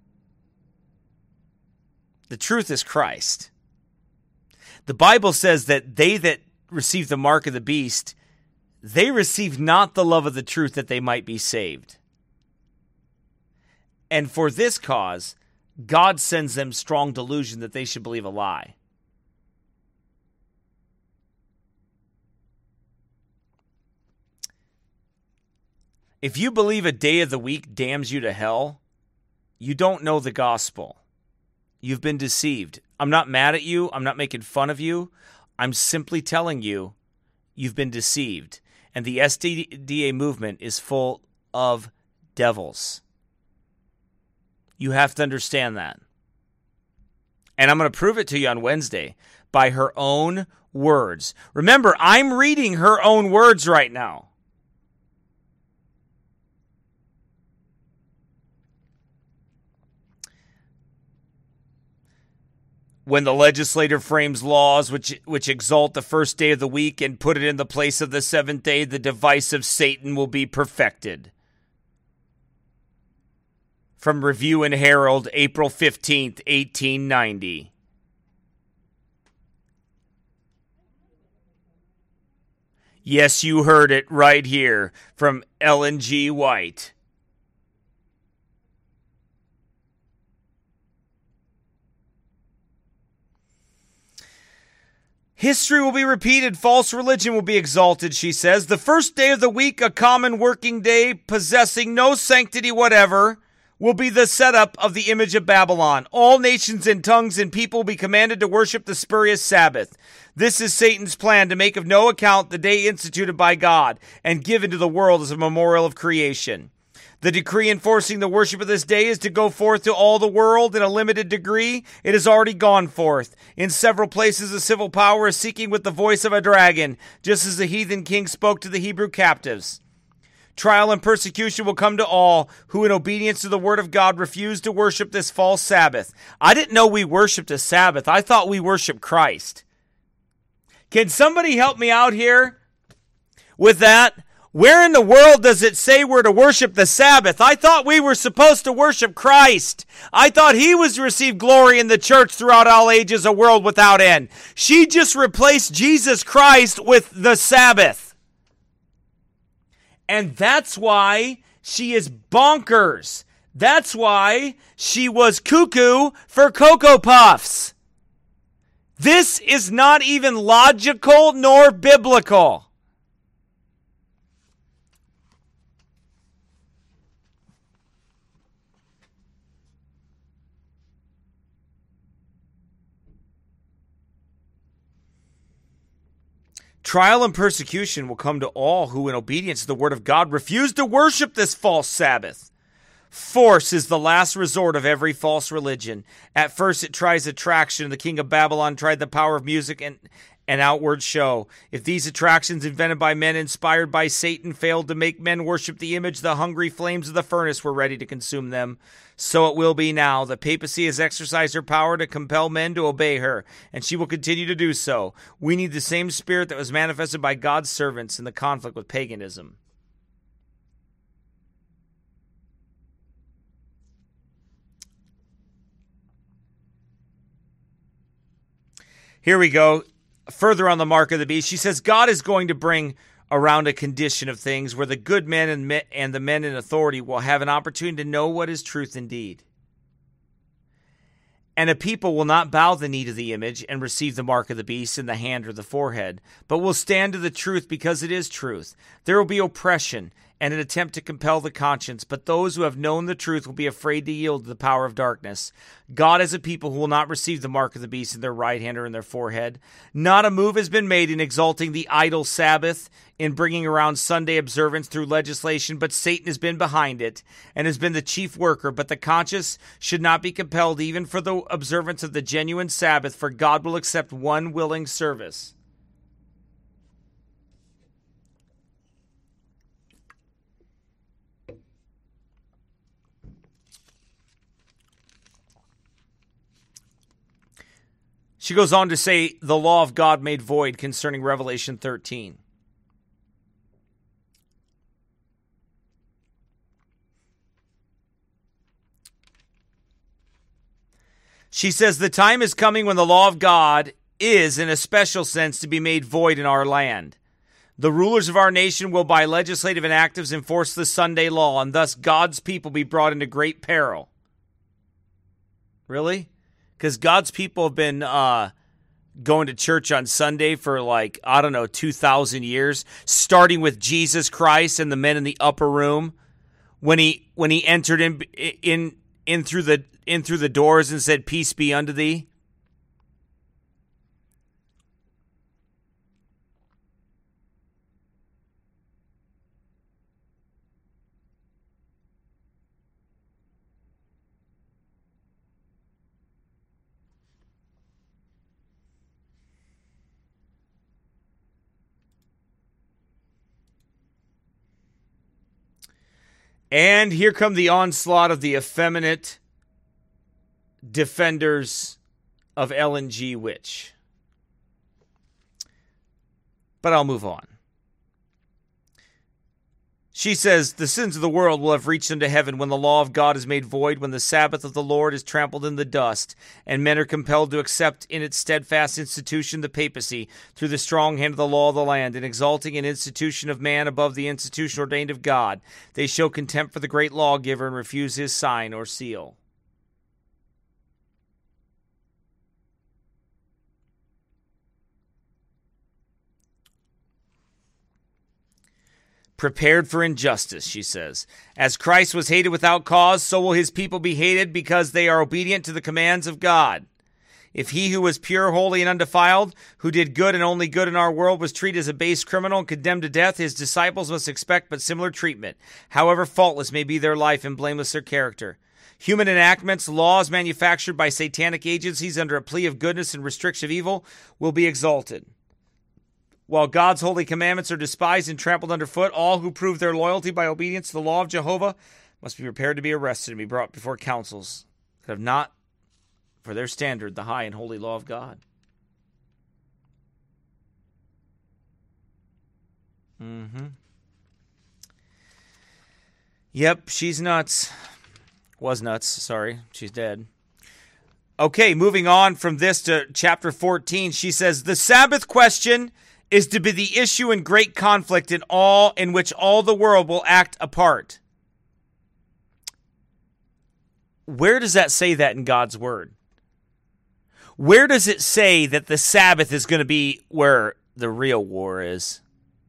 S2: The truth is Christ. The Bible says that they that receive the mark of the beast, they receive not the love of the truth that they might be saved. And for this cause, God sends them strong delusion that they should believe a lie. If you believe a day of the week damns you to hell, you don't know the gospel. You've been deceived. I'm not mad at you. I'm not making fun of you. I'm simply telling you, you've been deceived. And the S D A movement is full of devils. You have to understand that. And I'm going to prove it to you on Wednesday by her own words. Remember, I'm reading her own words right now. When the legislator frames laws which which exalt the first day of the week and put it in the place of the seventh day, the device of Satan will be perfected. From Review and Herald, April fifteenth, eighteen ninety. Yes, you heard it right here from Ellen G. White. History will be repeated. False religion will be exalted, she says. The first day of the week, a common working day possessing no sanctity whatever, will be the setup of the image of Babylon. All nations and tongues and people will be commanded to worship the spurious Sabbath. This is Satan's plan to make of no account the day instituted by God and given to the world as a memorial of creation. The decree enforcing the worship of this day is to go forth to all the world in a limited degree. It has already gone forth. In several places, the civil power is seeking with the voice of a dragon, just as the heathen king spoke to the Hebrew captives. Trial and persecution will come to all who, in obedience to the word of God, refuse to worship this false Sabbath. I didn't know we worshiped a Sabbath. I thought we worshiped Christ. Can somebody help me out here with that? Where in the world does it say we're to worship the Sabbath? I thought we were supposed to worship Christ. I thought he was to receive glory in the church throughout all ages, a world without end. She just replaced Jesus Christ with the Sabbath. And that's why she is bonkers. That's why she was cuckoo for Cocoa Puffs. This is not even logical nor biblical. Trial and persecution will come to all who, in obedience to the word of God, refuse to worship this false Sabbath. Force is the last resort of every false religion. At first it tries attraction. The king of Babylon tried the power of music and an outward show. If these attractions invented by men inspired by Satan failed to make men worship the image, the hungry flames of the furnace were ready to consume them. So it will be now. The papacy has exercised her power to compel men to obey her, and she will continue to do so. We need the same spirit that was manifested by God's servants in the conflict with paganism. Here we go. Further on the mark of the beast, she says God is going to bring around a condition of things where the good men and, me- and the men in authority will have an opportunity to know what is truth indeed. And a people will not bow the knee to the image and receive the mark of the beast in the hand or the forehead, but will stand to the truth because it is truth. There will be oppression and an attempt to compel the conscience, but those who have known the truth will be afraid to yield to the power of darkness. God has a people who will not receive the mark of the beast in their right hand or in their forehead. Not a move has been made in exalting the idle Sabbath, in bringing around Sunday observance through legislation, but Satan has been behind it and has been the chief worker. But the conscience should not be compelled even for the observance of the genuine Sabbath, for God will accept one willing service. She goes on to say the law of God made void concerning Revelation thirteen. She says the time is coming when the law of God is, in a special sense, to be made void in our land. The rulers of our nation will, by legislative enactives, enforce the Sunday law, and thus God's people be brought into great peril. Really? Because God's people have been uh, going to church on Sunday for like, I don't know, two thousand years, starting with Jesus Christ and the men in the upper room when he when he entered in in in through the in through the doors and said, "Peace be unto thee." And here come the onslaught of the effeminate defenders of Ellen G. Witch. But I'll move on. She says, the sins of the world will have reached unto heaven when the law of God is made void, when the Sabbath of the Lord is trampled in the dust, and men are compelled to accept in its steadfast institution the papacy, through the strong hand of the law of the land, in exalting an institution of man above the institution ordained of God. They show contempt for the great lawgiver and refuse his sign or seal. Prepared for injustice, she says. As Christ was hated without cause, so will his people be hated because they are obedient to the commands of God. If he who was pure, holy, and undefiled, who did good and only good in our world, was treated as a base criminal and condemned to death, his disciples must expect but similar treatment, however faultless may be their life and blameless their character. Human enactments, laws manufactured by satanic agencies under a plea of goodness and restriction of evil, will be exalted. While God's holy commandments are despised and trampled underfoot, all who prove their loyalty by obedience to the law of Jehovah must be prepared to be arrested and be brought before councils that have not, for their standard, the high and holy law of God. Mm-hmm. Yep, she's nuts. Was nuts, sorry. She's dead. Okay, moving on from this to chapter fourteen, she says, the Sabbath question is to be the issue in great conflict in all in which all the world will act a part. Where does that say that in God's word? Where does it say that the Sabbath is going to be where the real war is?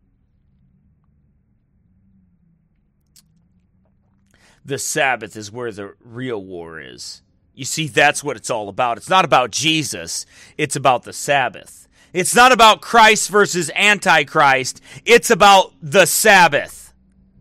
S2: The Sabbath is where the real war is. You see, that's what it's all about. It's not about Jesus. It's about the Sabbath. It's not about Christ versus Antichrist. It's about the Sabbath.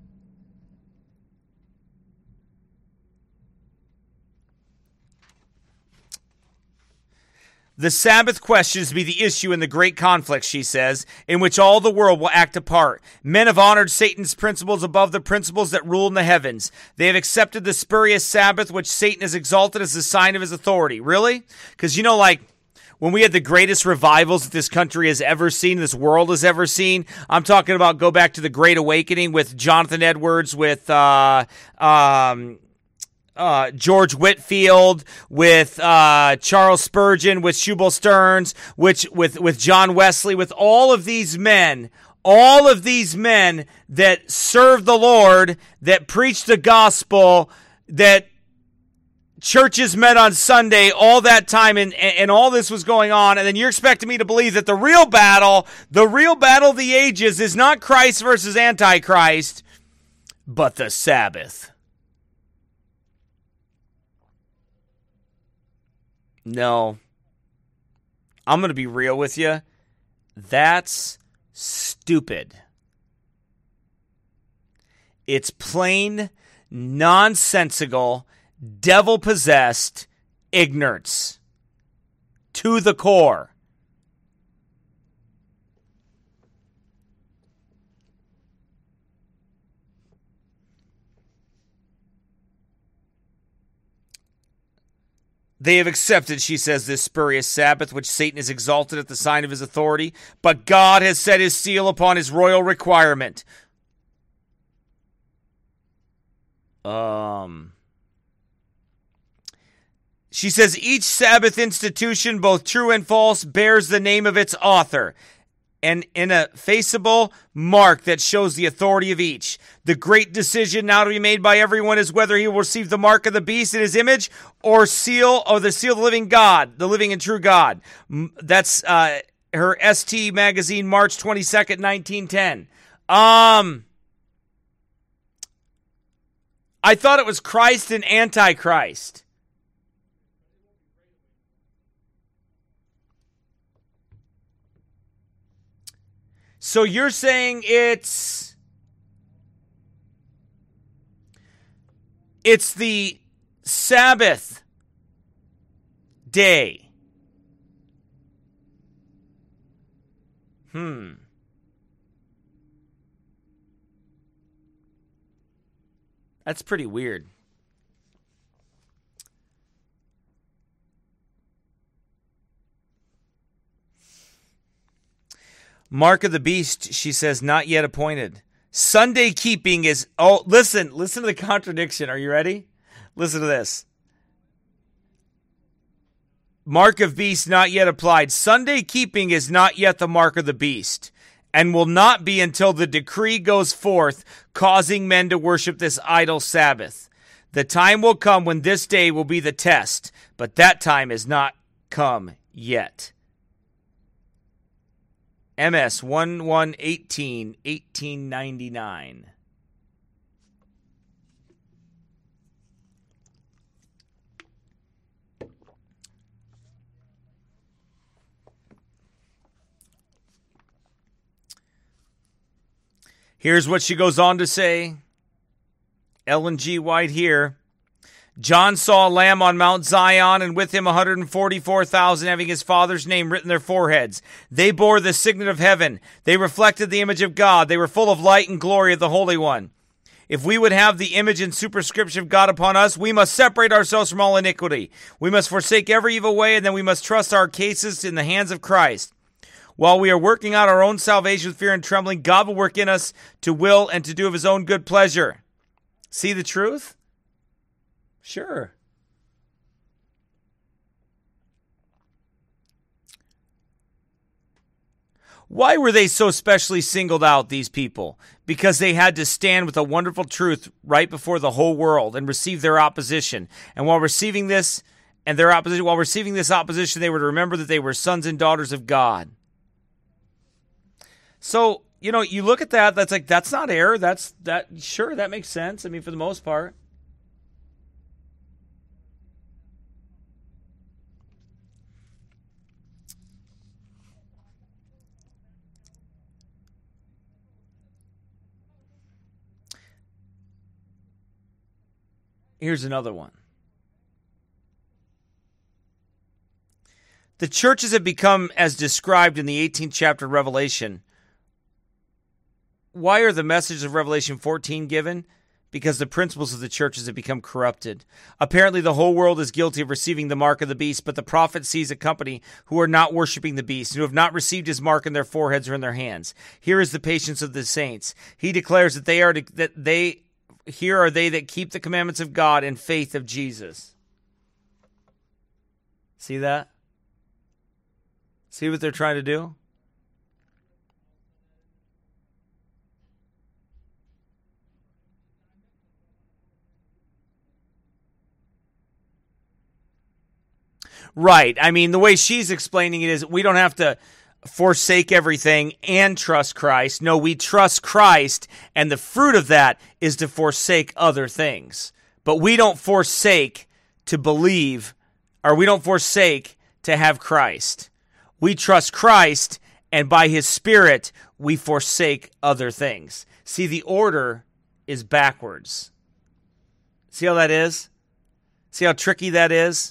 S2: The Sabbath question is to be the issue in the great conflict, she says, in which all the world will act a part. Men have honored Satan's principles above the principles that rule in the heavens. They have accepted the spurious Sabbath, which Satan has exalted as a sign of his authority. Really? Because, you know, like, when we had the greatest revivals that this country has ever seen, this world has ever seen, I'm talking about go back to the Great Awakening with Jonathan Edwards, with uh, um, uh, George Whitefield, with uh, Charles Spurgeon, with Shubal Stearns, which with with John Wesley, with all of these men, all of these men that served the Lord, that preached the gospel, that churches met on Sunday all that time, and, and all this was going on, and then you're expecting me to believe that the real battle, the real battle of the ages is not Christ versus Antichrist. but the Sabbath. No. I'm going to be real with you. That's stupid. It's plain, nonsensical, devil-possessed ignorance to the core. They have accepted, she says, this spurious Sabbath, which Satan has exalted at the sign of his authority, but God has set his seal upon his royal requirement. Um, she says, each Sabbath institution, both true and false, bears the name of its author, an ineffaceable mark that shows the authority of each. The great decision now to be made by everyone is whether he will receive the mark of the beast in his image or seal or the seal of the living God, the living and true God. That's uh, her S T magazine, March twenty-second, nineteen ten. Um, I thought it was Christ and Antichrist. So you're saying it's it's the Sabbath day. Hmm. That's pretty weird. Mark of the beast, she says, not yet appointed. Sunday keeping is, oh, listen, listen to the contradiction. Are you ready? Listen to this. Mark of beast not yet applied. Sunday keeping is not yet the mark of the beast, and will not be until the decree goes forth, causing men to worship this idol Sabbath. The time will come when this day will be the test, but that time has not come yet. M S one one eighteen, eighteen ninety-nine. Here's what she goes on to say. Ellen G. White here. John saw a lamb on Mount Zion, and with him one hundred forty-four thousand having his father's name written on their foreheads. They bore the signet of heaven. They reflected the image of God. They were full of light and glory of the Holy One. If we would have the image and superscription of God upon us, we must separate ourselves from all iniquity. We must forsake every evil way, and then we must trust our cases in the hands of Christ. While we are working out our own salvation with fear and trembling, God will work in us to will and to do of his own good pleasure. See the truth? Sure. Why were they so specially singled out, these people? Because they had to stand with a wonderful truth right before the whole world and receive their opposition. And while receiving this and their opposition, while receiving this opposition, they were to remember that they were sons and daughters of God. So, you know, you look at that, that's like, that's not error. That's that. Sure, that makes sense. I mean, for the most part. Here's another one. The churches have become as described in the eighteenth chapter of Revelation. Why are the messages of Revelation fourteen given? Because the principles of the churches have become corrupted. Apparently the whole world is guilty of receiving the mark of the beast, but the prophet sees a company who are not worshiping the beast, who have not received his mark in their foreheads or in their hands. Here is the patience of the saints. He declares that they are to, that they here are they that keep the commandments of God and faith of Jesus. See that? See what they're trying to do? Right. I mean, the way she's explaining it is we don't have to forsake everything and trust Christ. No, we trust Christ, and the fruit of that is to forsake other things. But we don't forsake to believe, or we don't forsake to have Christ. We trust Christ, and by his Spirit, we forsake other things. See, the order is backwards. See how that is? See how tricky that is?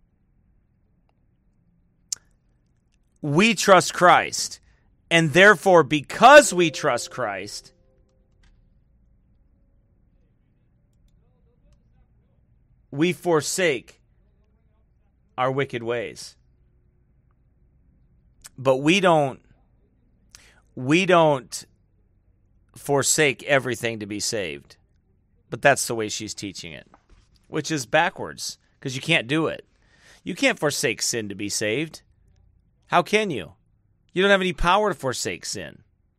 S2: We trust Christ, and therefore, because we trust Christ, we forsake our wicked ways. But we don't, we don't forsake everything to be saved. But that's the way she's teaching it, which is backwards, because you can't do it. You can't forsake sin to be saved. How can you? You don't have any power to forsake sin.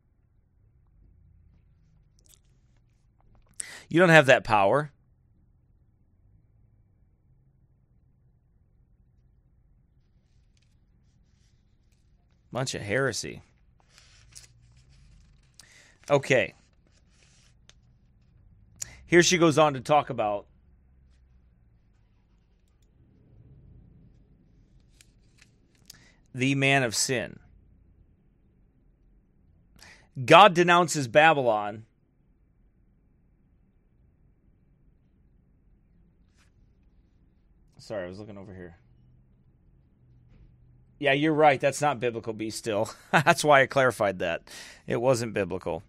S2: You don't have that power. Bunch of heresy. Okay. Here she goes on to talk about the man of sin. God denounces Babylon. Sorry, I was looking over here. Yeah, you're right. That's not biblical, be still. That's why I clarified that. It wasn't biblical.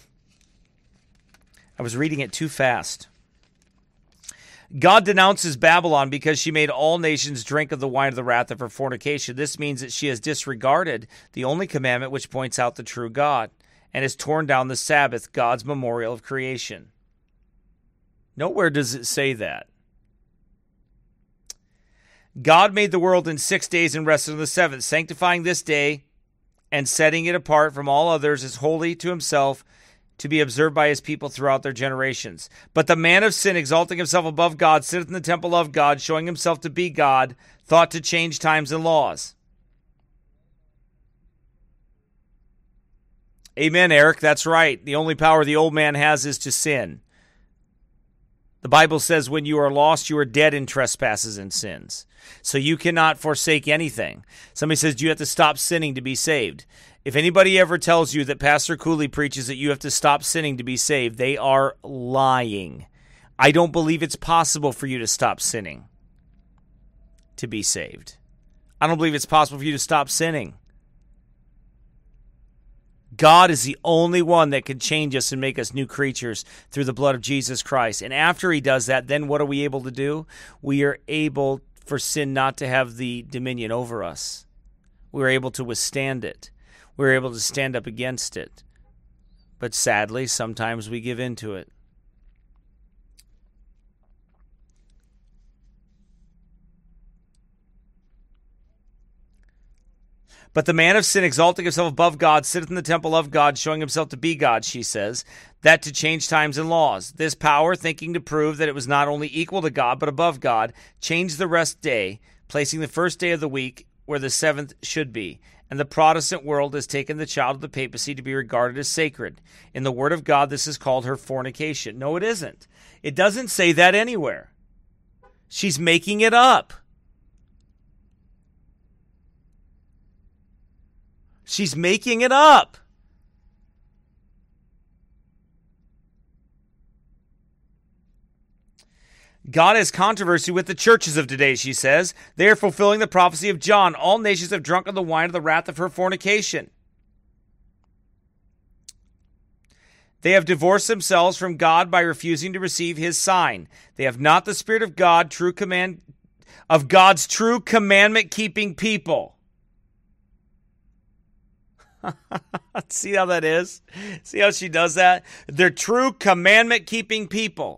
S2: I was reading it too fast. God denounces Babylon because she made all nations drink of the wine of the wrath of her fornication. This means that she has disregarded the only commandment which points out the true God and has torn down the Sabbath, God's memorial of creation. Nowhere does it say that. God made the world in six days and rested on the seventh, sanctifying this day and setting it apart from all others as holy to himself, to be observed by his people throughout their generations. But the man of sin, exalting himself above God, sitteth in the temple of God, showing himself to be God, thought to change times and laws. Amen, Eric. That's right. The only power the old man has is to sin. The Bible says when you are lost, you are dead in trespasses and sins. So you cannot forsake anything. Somebody says, do you have to stop sinning to be saved? If anybody ever tells you that Pastor Cooley preaches that you have to stop sinning to be saved, they are lying. I don't believe it's possible for you to stop sinning to be saved. I don't believe it's possible for you to stop sinning. God is the only one that can change us and make us new creatures through the blood of Jesus Christ. And after he does that, then what are we able to do? We are able for sin not to have the dominion over us. We are able to withstand it. We are able to stand up against it. But sadly, sometimes we give in to it. But the man of sin, exalting himself above God, sitteth in the temple of God, showing himself to be God, she says, that to change times and laws. This power, thinking to prove that it was not only equal to God, but above God, changed the rest day, placing the first day of the week where the seventh should be. And the Protestant world has taken the child of the papacy to be regarded as sacred. In the Word of God, this is called her fornication. No, it isn't. It doesn't say that anywhere. She's making it up. She's making it up. God has controversy with the churches of today, she says. They are fulfilling the prophecy of John. All nations have drunk of the wine of the wrath of her fornication. They have divorced themselves from God by refusing to receive his sign. They have not the Spirit of God, true command of God's true commandment-keeping people. See how that is? See how she does that? They're true commandment-keeping people.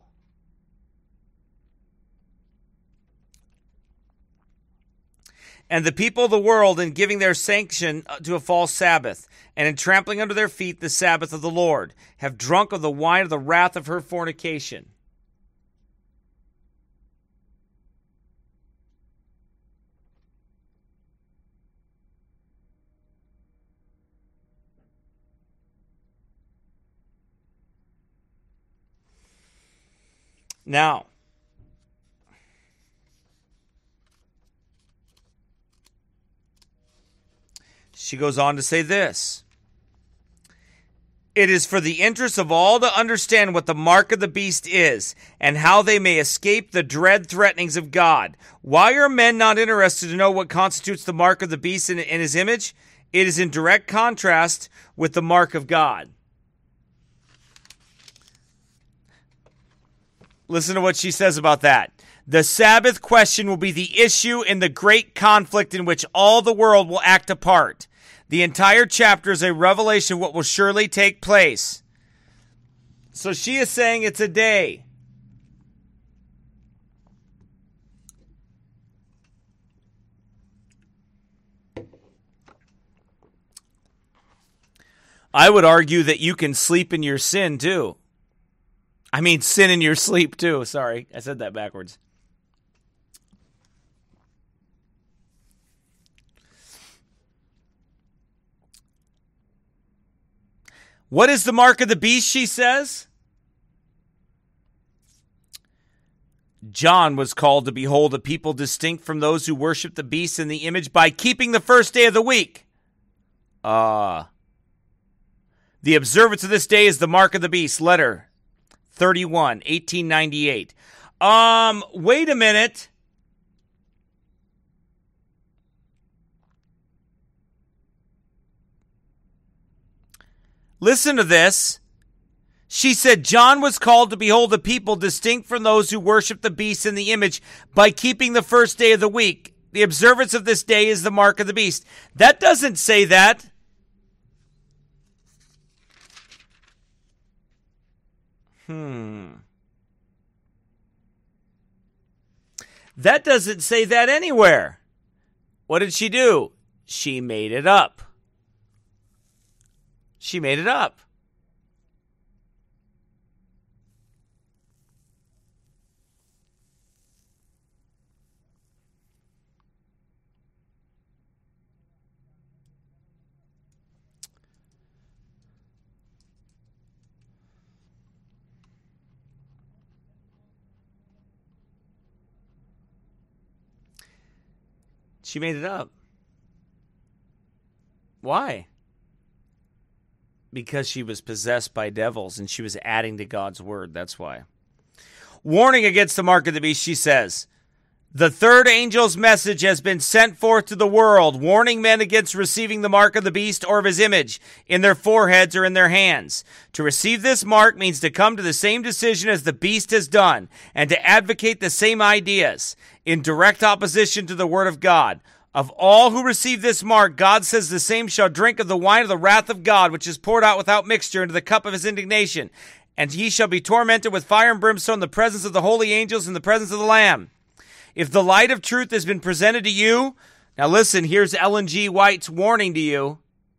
S2: And the people of the world, in giving their sanction to a false Sabbath, and in trampling under their feet the Sabbath of the Lord, have drunk of the wine of the wrath of her fornication. Now, she goes on to say this. It is for the interest of all to understand what the mark of the beast is and how they may escape the dread threatenings of God. Why are men not interested to know what constitutes the mark of the beast in, in his image? It is in direct contrast with the mark of God. Listen to what she says about that. The Sabbath question will be the issue in the great conflict in which all the world will act a part. The entire chapter is a revelation of what will surely take place. So she is saying it's a day. I would argue that you can sleep in your sin too. I mean, sin in your sleep too. Sorry, I said that backwards. What is the mark of the beast, she says? John was called to behold a people distinct from those who worship the beast in the image by keeping the first day of the week. Ah. Uh, the observance of this day is the mark of the beast. Letter thirty-one, eighteen ninety-eight. Um, wait a minute. Listen to this. She said, John was called to behold a people distinct from those who worship the beast in the image by keeping the first day of the week. The observance of this day is the mark of the beast. That doesn't say that. Hmm. That doesn't say that anywhere. What did she do? She made it up. She made it up. She made it up. Why? Because she was possessed by devils and she was adding to God's word. That's why. Warning against the mark of the beast, she says. The third angel's message has been sent forth to the world, warning men against receiving the mark of the beast or of his image in their foreheads or in their hands. To receive this mark means to come to the same decision as the beast has done and to advocate the same ideas in direct opposition to the word of God. Of all who receive this mark, God says the same shall drink of the wine of the wrath of God, which is poured out without mixture into the cup of his indignation. And he shall be tormented with fire and brimstone in the presence of the holy angels in the presence of the Lamb. If the light of truth has been presented to you, now listen, here's Ellen G. White's warning to you.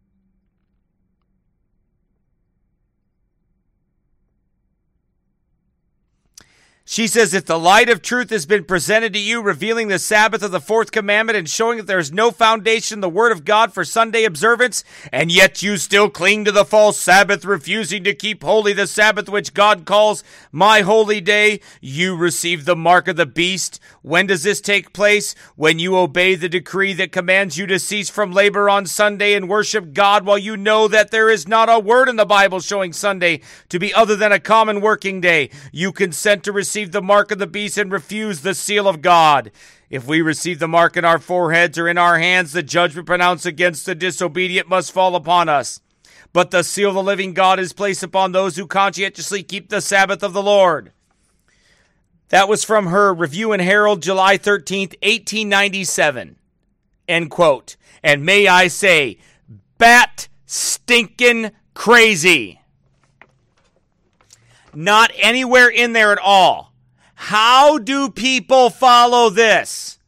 S2: She says, if the light of truth has been presented to you, revealing the Sabbath of the fourth commandment and showing that there is no foundation in the word of God for Sunday observance, and yet you still cling to the false Sabbath, refusing to keep holy the Sabbath which God calls my holy day, you receive the mark of the beast. When does this take place? When you obey the decree that commands you to cease from labor on Sunday and worship God, while you know that there is not a word in the Bible showing Sunday to be other than a common working day. You consent to receive the mark of the beast and refuse the seal of God. If we receive the mark in our foreheads or in our hands, the judgment pronounced against the disobedient must fall upon us. But the seal of the living God is placed upon those who conscientiously keep the Sabbath of the Lord. That was from her Review and Herald, July thirteenth, eighteen ninety-seven. End quote. And may I say, bat stinkin' crazy. Not anywhere in there at all. How do people follow this?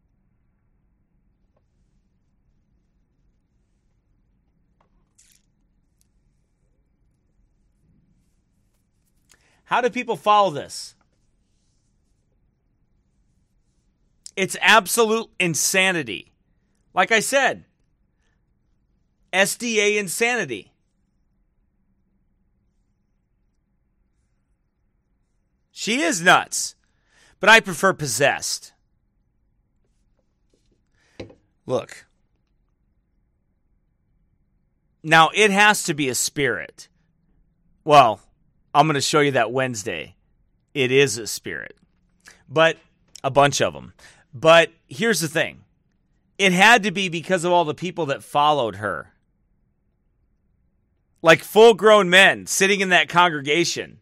S2: How do people follow this? It's absolute insanity. Like I said, S D A insanity. She is nuts. But I prefer possessed. Look. Now, it has to be a spirit. Well, I'm going to show you that Wednesday. It is a spirit. But a bunch of them. But here's the thing. It had to be because of all the people that followed her. Like full-grown men sitting in that congregation.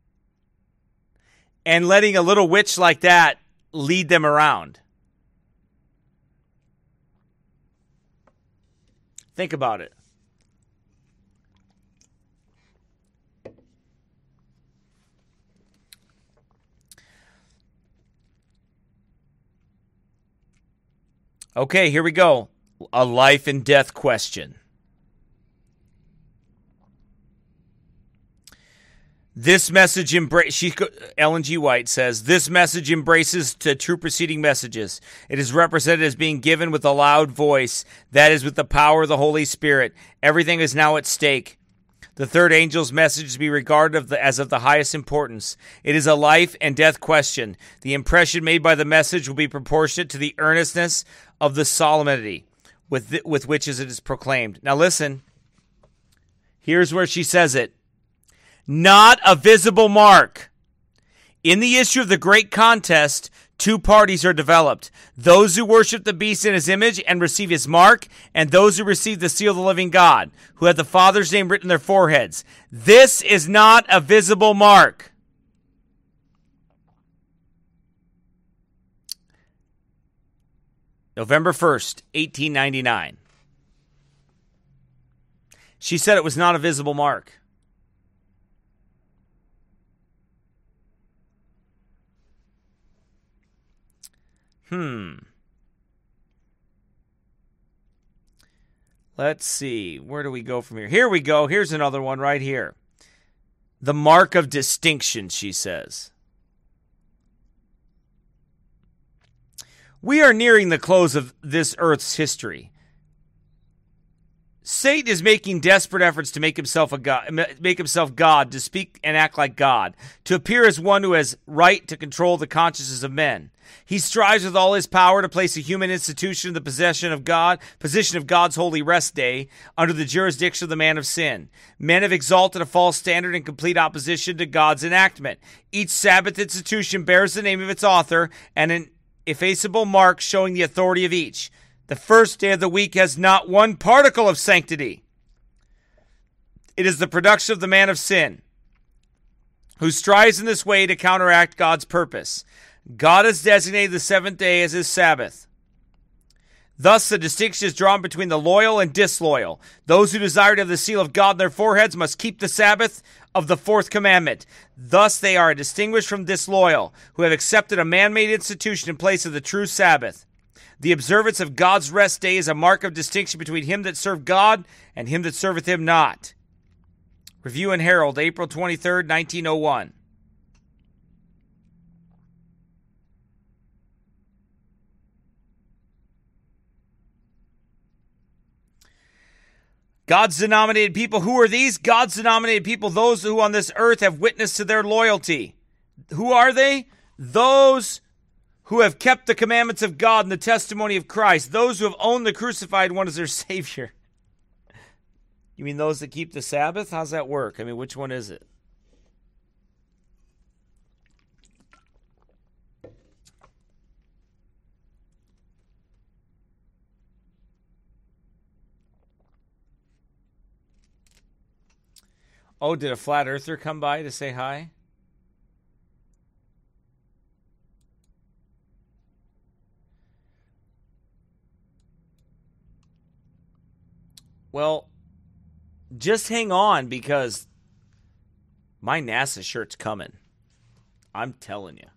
S2: And letting a little witch like that lead them around. Think about it. Okay, here we go. A life and death question. This message embrace. She, Ellen G. White says, this message embraces the true preceding messages. It is represented as being given with a loud voice. That is with the power of the Holy Spirit. Everything is now at stake. The third angel's message is to be regarded of the, as of the highest importance. It is a life and death question. The impression made by the message will be proportionate to the earnestness of the solemnity with, the, with which it is proclaimed. Now listen. Here's where she says it. Not a visible mark. In the issue of the great contest, two parties are developed. Those who worship the beast in his image and receive his mark, and those who receive the seal of the living God, who have the Father's name written on their foreheads. This is not a visible mark. November first, eighteen ninety-nine. She said it was not a visible mark. Hmm. Let's see. Where do we go from here? Here we go. Here's another one right here. The mark of distinction, she says. We are nearing the close of this earth's history. Satan is making desperate efforts to make himself a God, make himself God, to speak and act like God, to appear as one who has right to control the consciences of men. He strives with all his power to place a human institution in the possession of God, position of God's holy rest day, under the jurisdiction of the man of sin. Men have exalted a false standard in complete opposition to God's enactment. Each Sabbath institution bears the name of its author and an effaceable mark showing the authority of each. The first day of the week has not one particle of sanctity. It is the production of the man of sin, who strives in this way to counteract God's purpose. God has designated the seventh day as his Sabbath. Thus, the distinction is drawn between the loyal and disloyal. Those who desire to have the seal of God on their foreheads must keep the Sabbath of the fourth commandment. Thus, they are distinguished from disloyal, who have accepted a man-made institution in place of the true Sabbath. The observance of God's rest day is a mark of distinction between him that serveth God and him that serveth him not. Review and Herald, April twenty-third, nineteen oh one. God's denominated people. Who are these? God's denominated people, those who on this earth have witnessed to their loyalty. Who are they? Those who have kept the commandments of God and the testimony of Christ. Those who have owned the crucified one as their Savior. You mean those that keep the Sabbath? How's that work? I mean, which one is it? Oh, did a flat earther come by to say hi? Well, just hang on because my NASA shirt's coming. I'm telling you.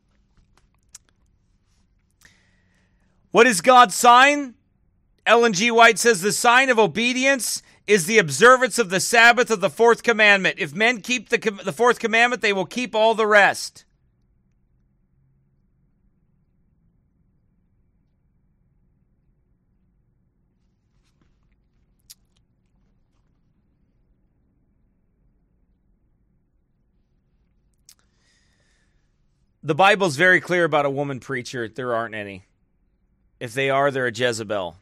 S2: What is God's sign? Ellen G. White says the sign of obedience is the observance of the Sabbath of the fourth commandment. If men keep the, the fourth commandment, they will keep all the rest. The Bible's very clear about a woman preacher. There aren't any. If they are, they're a Jezebel.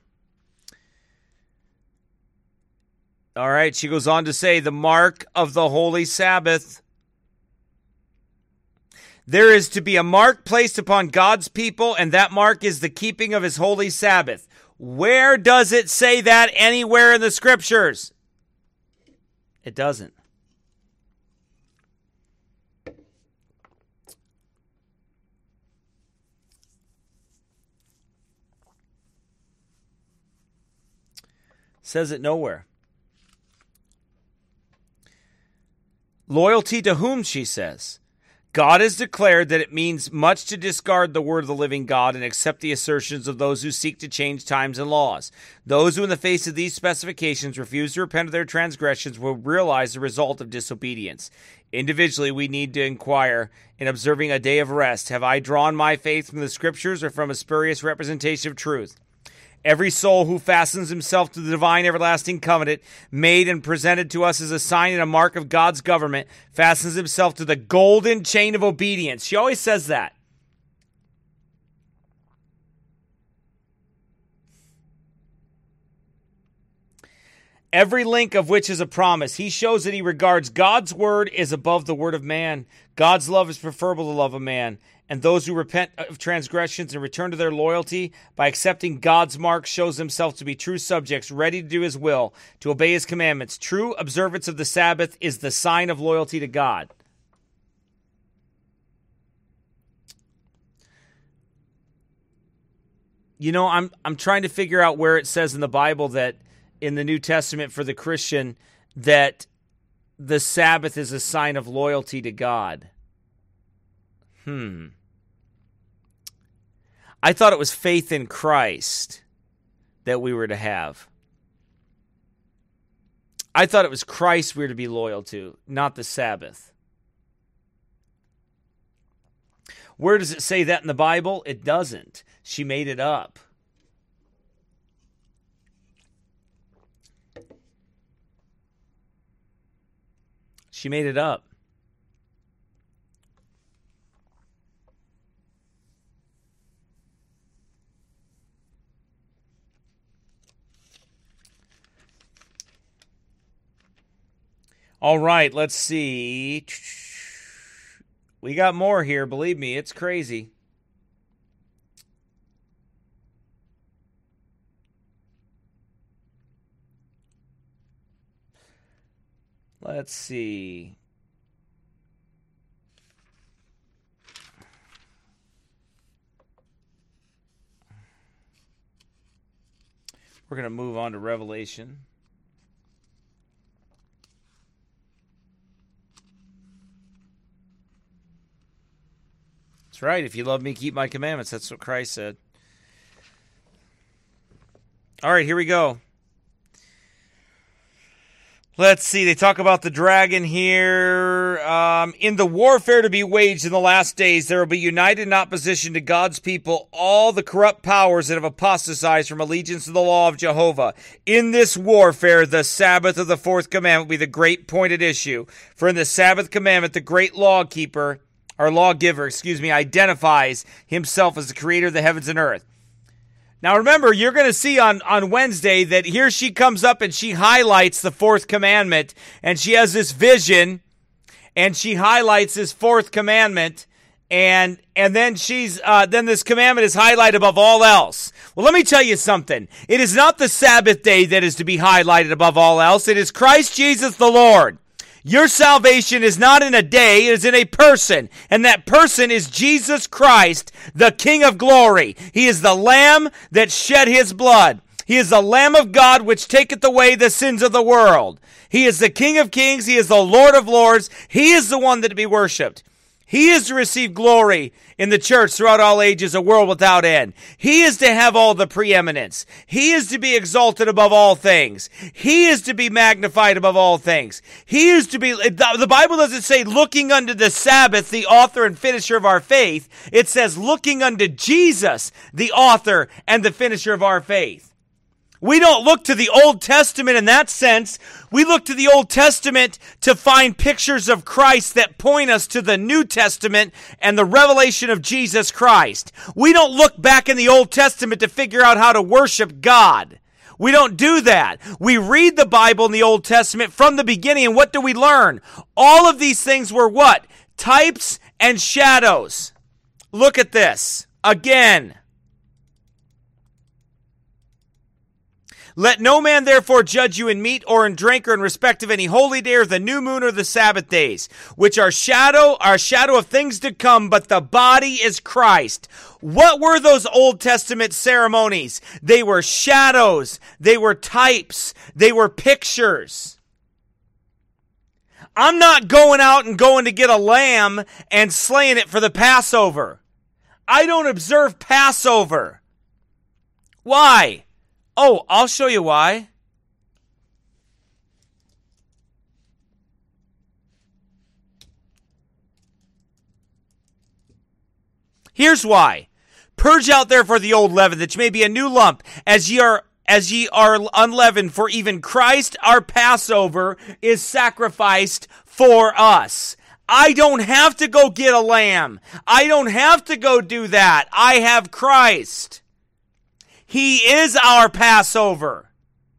S2: All right, she goes on to say, the mark of the holy Sabbath. There is to be a mark placed upon God's people, and that mark is the keeping of his holy Sabbath. Where does it say that anywhere in the scriptures? It doesn't. Says it nowhere. Loyalty to whom, she says? God has declared that it means much to discard the word of the living God and accept the assertions of those who seek to change times and laws. Those who in the face of these specifications refuse to repent of their transgressions will realize the result of disobedience. Individually, we need to inquire, in observing a day of rest, have I drawn my faith from the scriptures or from a spurious representation of truth? Every soul who fastens himself to the divine everlasting covenant, made and presented to us as a sign and a mark of God's government, fastens himself to the golden chain of obedience. She always says that. Every link of which is a promise. He shows that he regards God's word is above the word of man. God's love is preferable to the love of man. And those who repent of transgressions and return to their loyalty by accepting God's mark shows himself to be true subjects, ready to do his will, to obey his commandments. True observance of the Sabbath is the sign of loyalty to God. You know, I'm I'm trying to figure out where it says in the Bible that in the New Testament for the Christian that the Sabbath is a sign of loyalty to God. Hmm. I thought it was faith in Christ that we were to have. I thought it was Christ we were to be loyal to, not the Sabbath. Where does it say that in the Bible? It doesn't. She made it up. She made it up. All right, let's see. We got more here, believe me, it's crazy. Let's see. We're going to move on to Revelation. That's right. If you love me, keep my commandments. That's what Christ said. All right, here we go. Let's see. They talk about the dragon here. Um, in the warfare to be waged in the last days, there will be united in opposition to God's people all the corrupt powers that have apostatized from allegiance to the law of Jehovah. In this warfare, the Sabbath of the fourth commandment will be the great pointed issue. For in the Sabbath commandment, the great lawkeeper, or lawgiver, excuse me, identifies himself as the creator of the heavens and earth. Now remember, you're going to see on, on Wednesday that here she comes up and she highlights the fourth commandment, and she has this vision, and she highlights this fourth commandment, and and then she's uh, then this commandment is highlighted above all else. Well, let me tell you something. It is not the Sabbath day that is to be highlighted above all else. It is Christ Jesus the Lord. Your salvation is not in a day, it is in a person. And that person is Jesus Christ, the King of glory. He is the Lamb that shed his blood. He is the Lamb of God which taketh away the sins of the world. He is the King of kings. He is the Lord of lords. He is the one that to be worshipped. He is to receive glory in the church throughout all ages, a world without end. He is to have all the preeminence. He is to be exalted above all things. He is to be magnified above all things. He is to be, the Bible doesn't say looking unto the Sabbath, the author and finisher of our faith. It says looking unto Jesus, the author and the finisher of our faith. We don't look to the Old Testament in that sense. We look to the Old Testament to find pictures of Christ that point us to the New Testament and the revelation of Jesus Christ. We don't look back in the Old Testament to figure out how to worship God. We don't do that. We read the Bible in the Old Testament from the beginning, and what do we learn? All of these things were what? Types and shadows. Look at this again. Let no man therefore judge you in meat or in drink or in respect of any holy day or the new moon or the Sabbath days, which are shadow, are shadow of things to come, but the body is Christ. What were those Old Testament ceremonies? They were shadows. They were types. They were pictures. I'm not going out and going to get a lamb and slaying it for the Passover. I don't observe Passover. Why? Oh, I'll show you why. Here's why. Purge out therefore the old leaven, that ye may be a new lump, as ye are as ye are unleavened, for even Christ our Passover is sacrificed for us. I don't have to go get a lamb. I don't have to go do that. I have Christ. He is our Passover.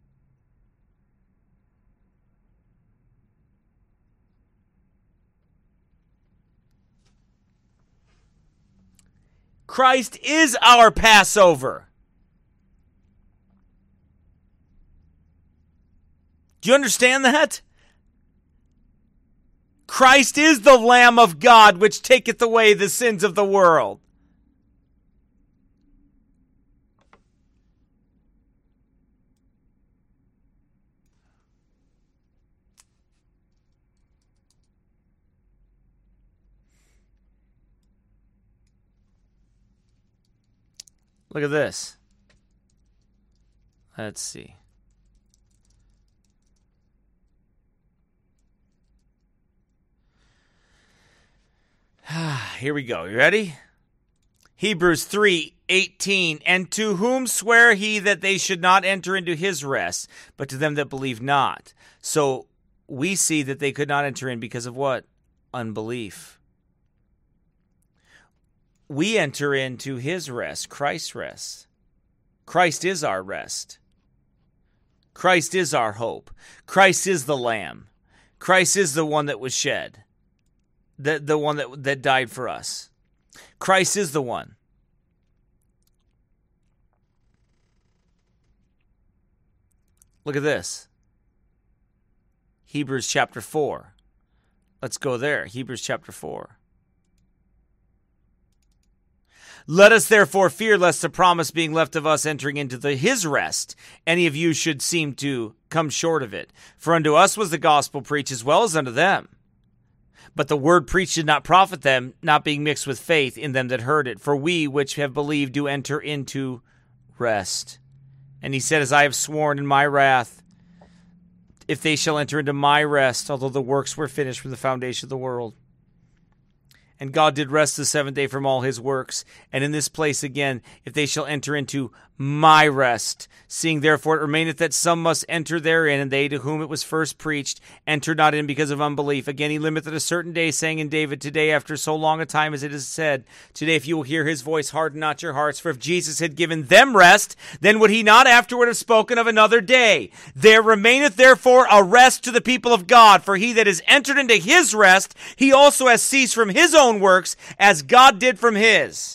S2: Christ is our Passover. Do you understand that? Christ is the Lamb of God, which taketh away the sins of the world. Look at this. Let's see. Here we go. You ready? Hebrews three eighteen. And to whom sware he that they should not enter into his rest, but to them that believe not. So we see that they could not enter in because of what? Unbelief. We enter into his rest, Christ's rest. Christ is our rest. Christ is our hope. Christ is the Lamb. Christ is the one that was shed. The, the one that, that died for us. Christ is the one. Look at this. Hebrews chapter four. Let's go there. Hebrews chapter four. Let us therefore fear lest the promise being left of us entering into the his rest, any of you should seem to come short of it. For unto us was the gospel preached as well as unto them. But the word preached did not profit them, not being mixed with faith in them that heard it. For we which have believed do enter into rest. And he said, as I have sworn in my wrath, if they shall enter into my rest, although the works were finished from the foundation of the world. And God did rest the seventh day from all his works. And in this place again, if they shall enter into my rest, seeing therefore it remaineth that some must enter therein, and they to whom it was first preached enter not in because of unbelief. Again he limiteth a certain day, saying in David, today after so long a time as it is said, today if you will hear his voice, harden not your hearts. For if Jesus had given them rest, then would he not afterward have spoken of another day? There remaineth therefore a rest to the people of God. For he that is entered into his rest, he also has ceased from his own works, as God did from his.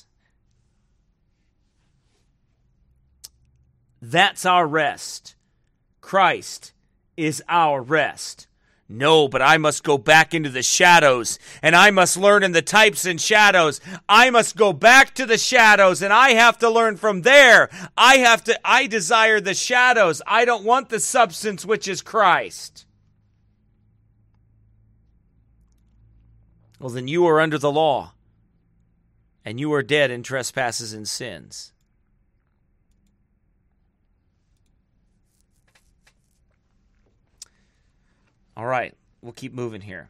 S2: That's our rest. Christ is our rest. No, but I must go back into the shadows, and I must learn in the types and shadows. I must go back to the shadows, and I have to learn from there. I have to, I desire the shadows. I don't want the substance, which is Christ. Well, then you are under the law, and you are dead in trespasses and sins. All right, we'll keep moving here.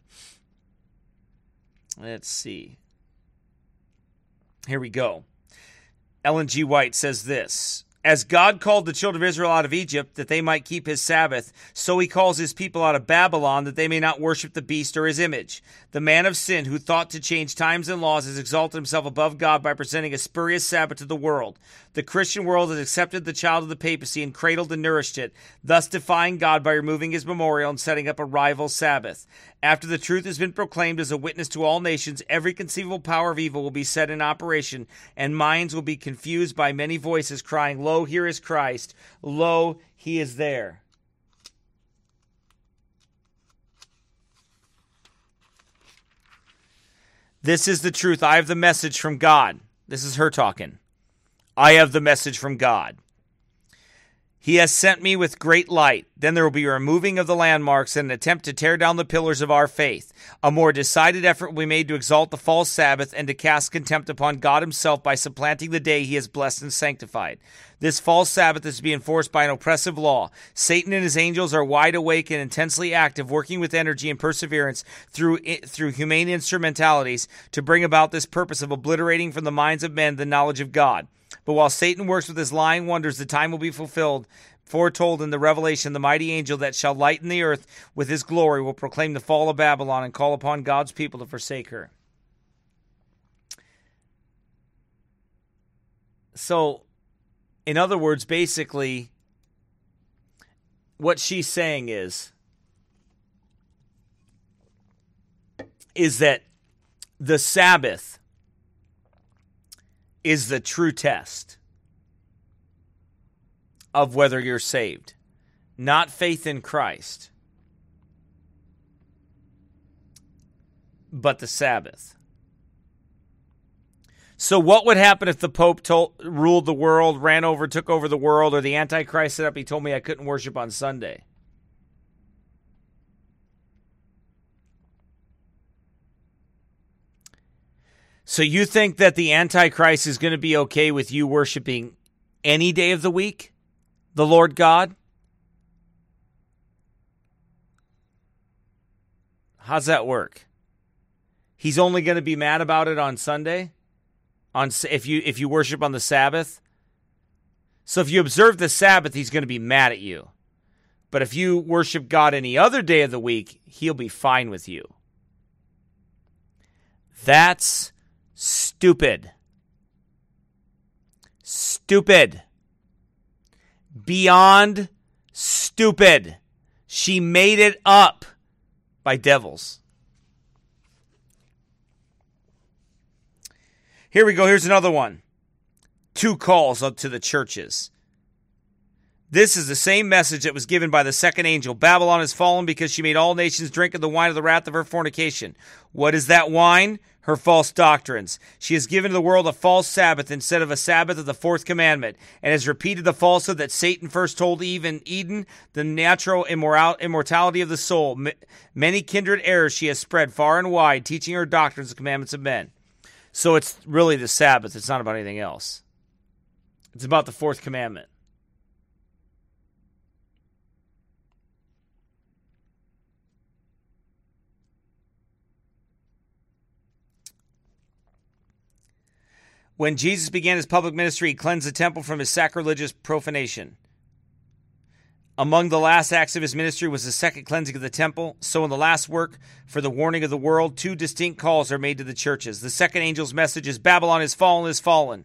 S2: Let's see. Here we go. Ellen G. White says this. As God called the children of Israel out of Egypt that they might keep his Sabbath, so he calls his people out of Babylon that they may not worship the beast or his image. The man of sin who thought to change times and laws has exalted himself above God by presenting a spurious Sabbath to the world. The Christian world has accepted the child of the papacy and cradled and nourished it, thus defying God by removing his memorial and setting up a rival Sabbath. After the truth has been proclaimed as a witness to all nations, every conceivable power of evil will be set in operation, and minds will be confused by many voices crying, Lo, here is Christ. Lo, he is there. This is the truth. I have the message from God. This is her talking. I have the message from God. He has sent me with great light. Then there will be a removing of the landmarks and an attempt to tear down the pillars of our faith. A more decided effort will be made to exalt the false Sabbath and to cast contempt upon God himself by supplanting the day he has blessed and sanctified. This false Sabbath is to be enforced by an oppressive law. Satan and his angels are wide awake and intensely active, working with energy and perseverance through through humane instrumentalities to bring about this purpose of obliterating from the minds of men the knowledge of God. But while Satan works with his lying wonders, the time will be fulfilled, foretold in the Revelation. The mighty angel that shall lighten the earth with his glory will proclaim the fall of Babylon and call upon God's people to forsake her. So, in other words, basically, what she's saying is, is that the Sabbath is the true test of whether you're saved. Not faith in Christ, but the Sabbath. So what would happen if the Pope told, ruled the world, ran over, took over the world, or the Antichrist set up, he told me I couldn't worship on Sunday? So you think that the Antichrist is going to be okay with you worshiping any day of the week, the Lord God? How's that work? He's only going to be mad about it on Sunday? On if you if you worship on the Sabbath? So if you observe the Sabbath, he's going to be mad at you. But if you worship God any other day of the week, he'll be fine with you. That's stupid. Stupid. Beyond stupid. She made it up by devils. Here we go. Here's another one. Two calls up to the churches. This is the same message that was given by the second angel. Babylon has fallen because she made all nations drink of the wine of the wrath of her fornication. What is that wine? Her false doctrines. She has given to the world a false Sabbath instead of a Sabbath of the fourth commandment, and has repeated the falsehood that Satan first told Eve in Eden, the natural immoral, immortality of the soul. M- many kindred errors she has spread far and wide, teaching her doctrines and commandments of men. So it's really the Sabbath. It's not about anything else. It's about the fourth commandment. When Jesus began his public ministry, he cleansed the temple from his sacrilegious profanation. Among the last acts of his ministry was the second cleansing of the temple. So in the last work for the warning of the world, two distinct calls are made to the churches. The second angel's message is Babylon is fallen, is fallen.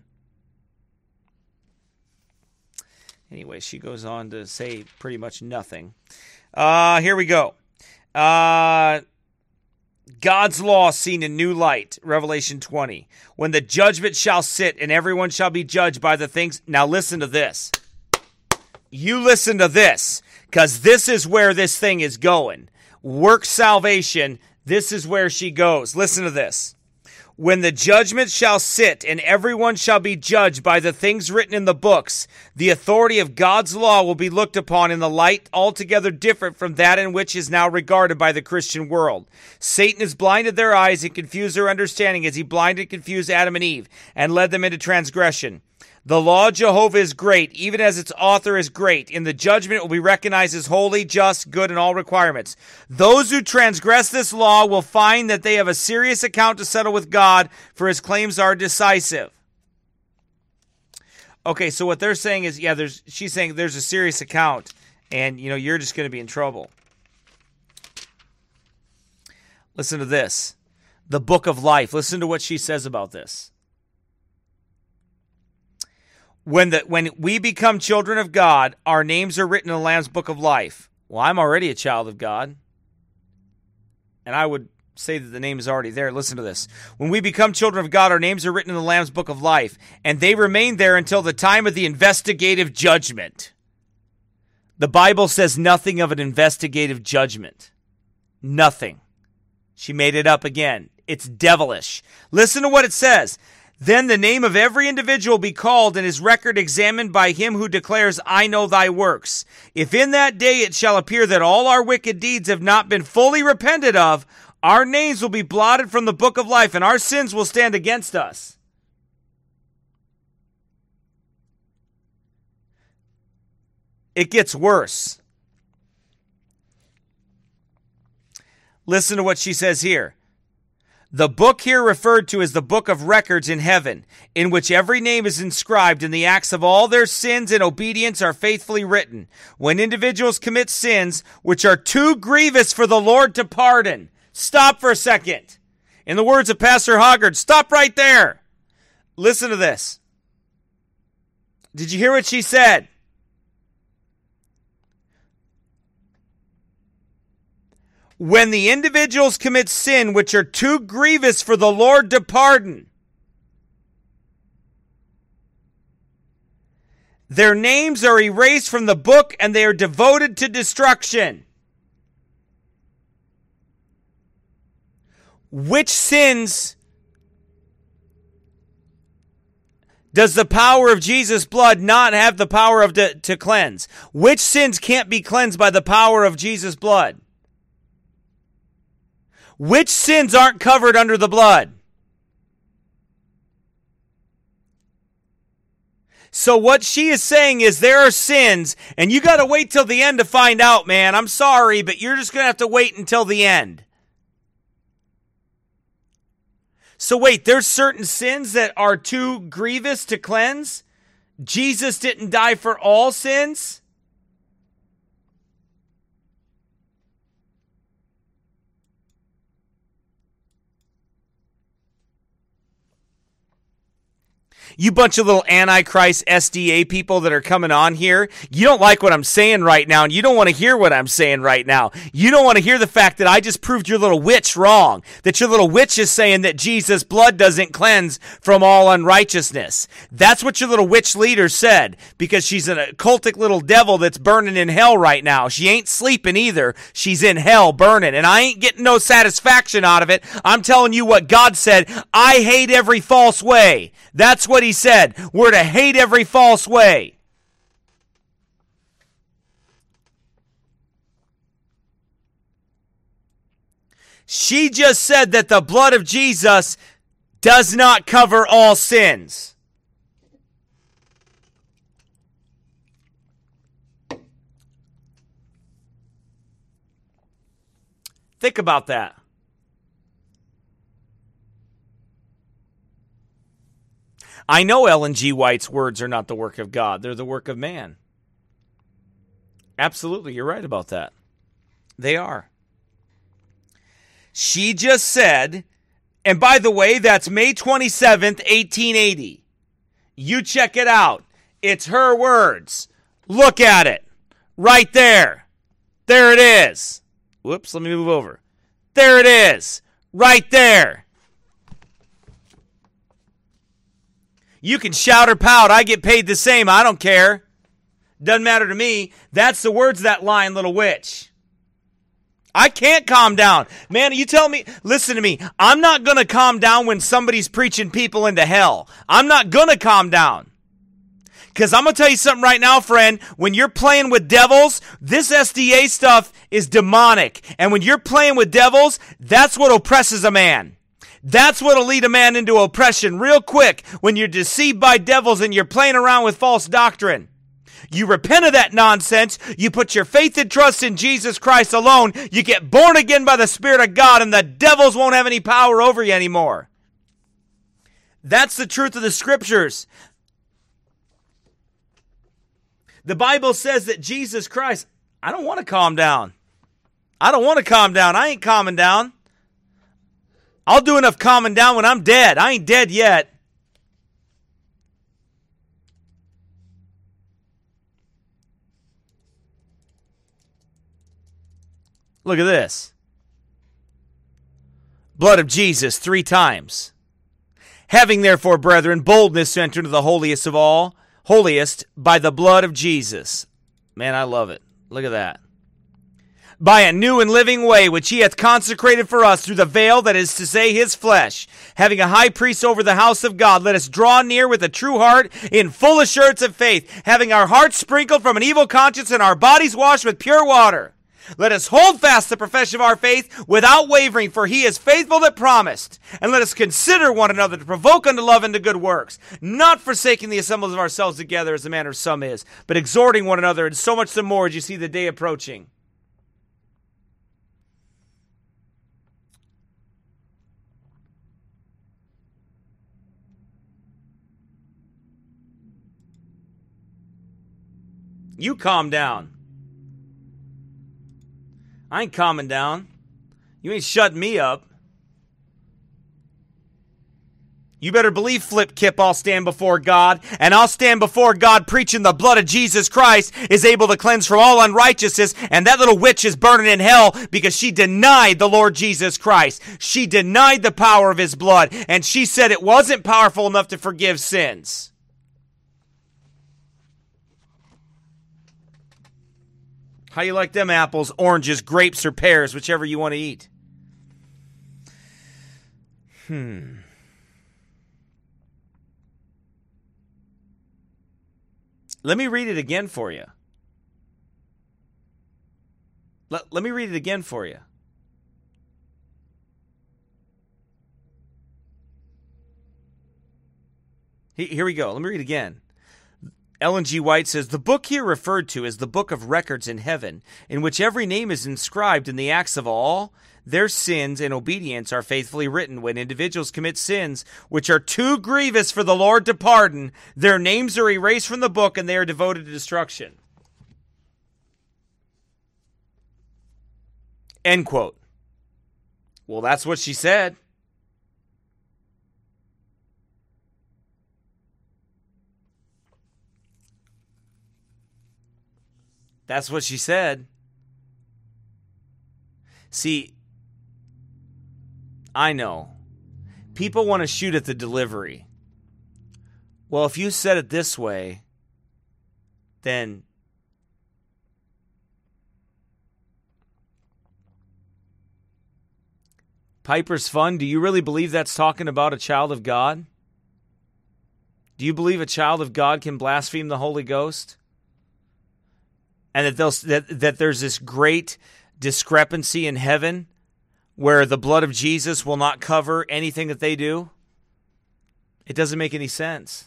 S2: Anyway, she goes on to say pretty much nothing. Uh, here we go. Uh... God's law seen in new light, Revelation twenty. When the judgment shall sit and everyone shall be judged by the things. Now listen to this. You listen to this, because this is where this thing is going. Work salvation, this is where she goes. Listen to this. When the judgment shall sit and everyone shall be judged by the things written in the books, the authority of God's law will be looked upon in the light altogether different from that in which is now regarded by the Christian world. Satan has blinded their eyes and confused their understanding as he blinded and confused Adam and Eve and led them into transgression. The law of Jehovah is great, even as its author is great. In the judgment it will be recognized as holy, just, good in all requirements. Those who transgress this law will find that they have a serious account to settle with God, for his claims are decisive. Okay, so what they're saying is, yeah, there's. She's saying there's a serious account, and you know you're just going to be in trouble. Listen to this. The book of life. Listen to what she says about this. When the when we become children of God, our names are written in the Lamb's book of life. Well, I'm already a child of God. And I would say that the name is already there. Listen to this. When we become children of God, our names are written in the Lamb's book of life, and they remain there until the time of the investigative judgment. The Bible says nothing of an investigative judgment. Nothing. She made it up again. It's devilish. Listen to what it says. Then the name of every individual be called, and his record examined by him who declares, I know thy works. If in that day it shall appear that all our wicked deeds have not been fully repented of, our names will be blotted from the book of life, and our sins will stand against us. It gets worse. Listen to what she says here. The book here referred to is the book of records in heaven, in which every name is inscribed, and the acts of all their sins and obedience are faithfully written. When individuals commit sins which are too grievous for the Lord to pardon. Stop for a second. In the words of Pastor Hoggard, stop right there. Listen to this. Did you hear what she said? When the individuals commit sin which are too grievous for the Lord to pardon, their names are erased from the book and they are devoted to destruction. Which sins does the power of Jesus' blood not have the power of to, to cleanse? Which sins can't be cleansed by the power of Jesus' blood? Which sins aren't covered under the blood? So what she is saying is there are sins, and you got to wait till the end to find out, man. I'm sorry, but you're just going to have to wait until the end. So wait, there's certain sins that are too grievous to cleanse? Jesus didn't die for all sins? You bunch of little Antichrist S D A people that are coming on here, you don't like what I'm saying right now, and you don't want to hear what I'm saying right now. You don't want to hear the fact that I just proved your little witch wrong, that your little witch is saying that Jesus' blood doesn't cleanse from all unrighteousness. That's what your little witch leader said, because she's an occultic little devil that's burning in hell right now. She ain't sleeping either. She's in hell burning, and I ain't getting no satisfaction out of it. I'm telling you what God said. I hate every false way. That's what he said. We're to hate every false way. She just said that the blood of Jesus does not cover all sins. Think about that. I know Ellen G. White's words are not the work of God. They're the work of man. Absolutely, you're right about that. They are. She just said, and by the way, that's May twenty-seventh, eighteen eighty. You check it out. It's her words. Look at it. Right there. There it is. Whoops, let me move over. There it is. Right there. You can shout or pout. I get paid the same. I don't care. Doesn't matter to me. That's the words of that lying little witch. I can't calm down. Man, you tell me, listen to me. I'm not going to calm down when somebody's preaching people into hell. I'm not going to calm down. Because I'm going to tell you something right now, friend. When you're playing with devils, this S D A stuff is demonic. And when you're playing with devils, that's what oppresses a man. That's what'll lead a man into oppression real quick when you're deceived by devils and you're playing around with false doctrine. You repent of that nonsense. You put your faith and trust in Jesus Christ alone. You get born again by the Spirit of God, and the devils won't have any power over you anymore. That's the truth of the Scriptures. The Bible says that Jesus Christ, I don't want to calm down. I don't want to calm down. I ain't calming down. I'll do enough calming down when I'm dead. I ain't dead yet. Look at this. Blood of Jesus three times. Having therefore, brethren, boldness to enter into the holiest of all, holiest by the blood of Jesus. Man, I love it. Look at that. By a new and living way, which he hath consecrated for us through the veil, that is to say, his flesh. Having a high priest over the house of God, let us draw near with a true heart in full assurance of faith, having our hearts sprinkled from an evil conscience and our bodies washed with pure water. Let us hold fast the profession of our faith without wavering, for he is faithful that promised. And let us consider one another to provoke unto love and to good works, not forsaking the assemblies of ourselves together as the manner of some is, but exhorting one another, and so much the more as you see the day approaching. You calm down. I ain't calming down. You ain't shutting me up. You better believe, Flip Kip, I'll stand before God, and I'll stand before God preaching the blood of Jesus Christ is able to cleanse from all unrighteousness, and that little witch is burning in hell because she denied the Lord Jesus Christ. She denied the power of his blood, and she said it wasn't powerful enough to forgive sins. How you like them apples, oranges, grapes, or pears, whichever you want to eat? Hmm. Let me read it again for you. Let, let me read it again for you. Here we go. Let me read it again. Ellen G. White says, the book here referred to is the book of records in heaven, in which every name is inscribed in the acts of all. Their sins and obedience are faithfully written. When individuals commit sins which are too grievous for the Lord to pardon, their names are erased from the book and they are devoted to destruction. End quote. Well, that's what she said. That's what she said. See, I know. People want to shoot at the delivery. Well, if you said it this way, then Piper's Fun, do you really believe that's talking about a child of God? Do you believe a child of God can blaspheme the Holy Ghost? And that, they'll, that that there's this great discrepancy in heaven where the blood of Jesus will not cover anything that they do? It doesn't make any sense.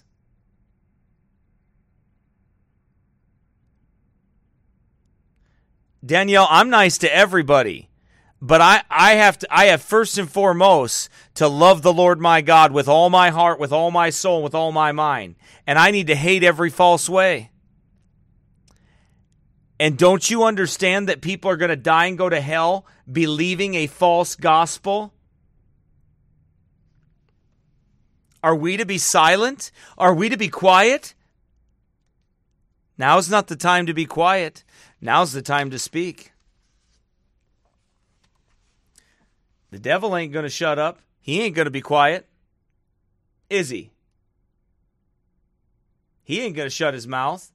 S2: Danielle, I'm nice to everybody, but I, I have to I have first and foremost to love the Lord my God with all my heart, with all my soul, with all my mind. And I need to hate every false way. And don't you understand that people are going to die and go to hell believing a false gospel? Are we to be silent? Are we to be quiet? Now's not the time to be quiet. Now's the time to speak. The devil ain't going to shut up. He ain't going to be quiet. Is he? He ain't going to shut his mouth.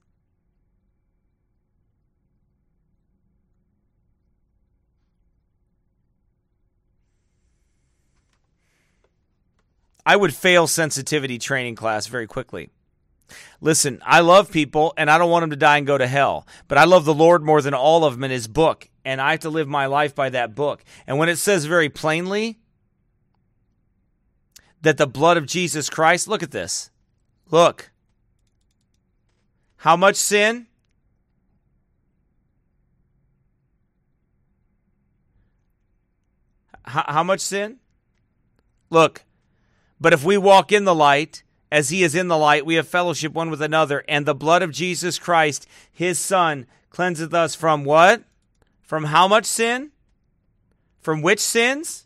S2: I would fail sensitivity training class very quickly. Listen, I love people, and I don't want them to die and go to hell. But I love the Lord more than all of them in his book, and I have to live my life by that book. And when it says very plainly that the blood of Jesus Christ, look at this. Look. How much sin? How, how much sin? Look. But if we walk in the light as he is in the light, we have fellowship one with another, and the blood of Jesus Christ, his Son, cleanseth us from what? From how much sin? From which sins?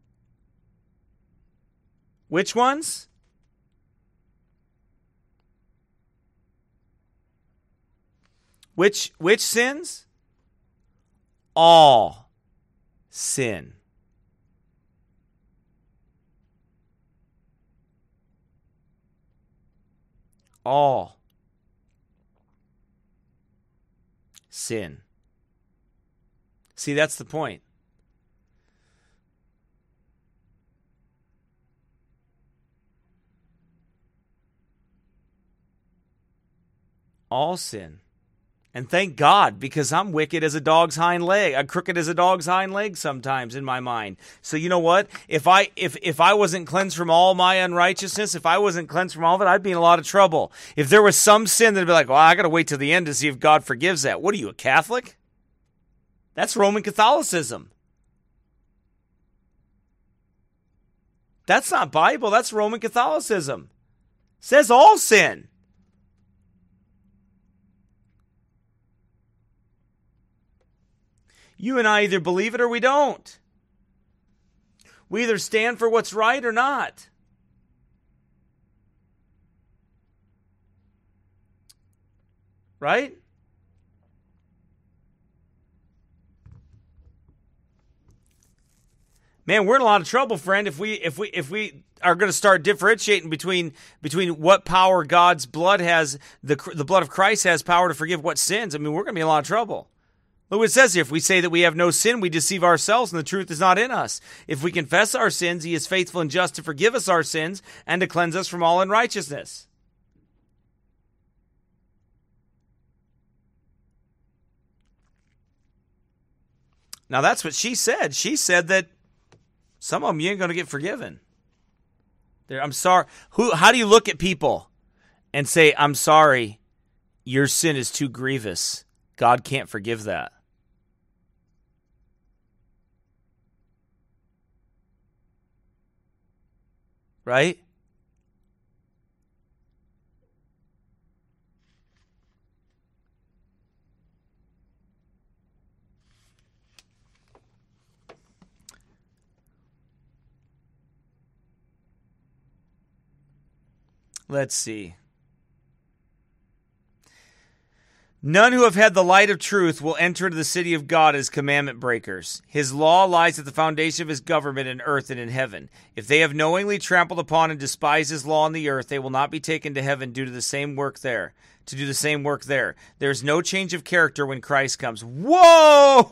S2: Which ones? Which which sins? All sin. All sin. See, that's the point. All sin. And thank God, because I'm wicked as a dog's hind leg, I'm crooked as a dog's hind leg sometimes in my mind. So you know what? If I if if I wasn't cleansed from all my unrighteousness, if I wasn't cleansed from all of it, I'd be in a lot of trouble. If there was some sin that'd be like, well, I got to wait till the end to see if God forgives that. What are you, a Catholic? That's Roman Catholicism. That's not Bible. That's Roman Catholicism. It says all sin. You and I either believe it or we don't. We either stand for what's right or not. Right? Man, we're in a lot of trouble, friend, if we if we if we are going to start differentiating between between what power God's blood has, the the blood of Christ has power to forgive what sins. I mean, we're going to be in a lot of trouble. Look what it says here. If we say that we have no sin, we deceive ourselves and the truth is not in us. If we confess our sins, he is faithful and just to forgive us our sins and to cleanse us from all unrighteousness. Now that's what she said. She said that some of them you ain't going to get forgiven. There, I'm sorry. Who? How do you look at people and say, I'm sorry, your sin is too grievous. God can't forgive that. Right? Let's see. None who have had the light of truth will enter into the city of God as commandment breakers. His law lies at the foundation of his government in earth and in heaven. If they have knowingly trampled upon and despised his law on the earth, they will not be taken to heaven due to the same work there. To do the same work there. There is no change of character when Christ comes. Whoa!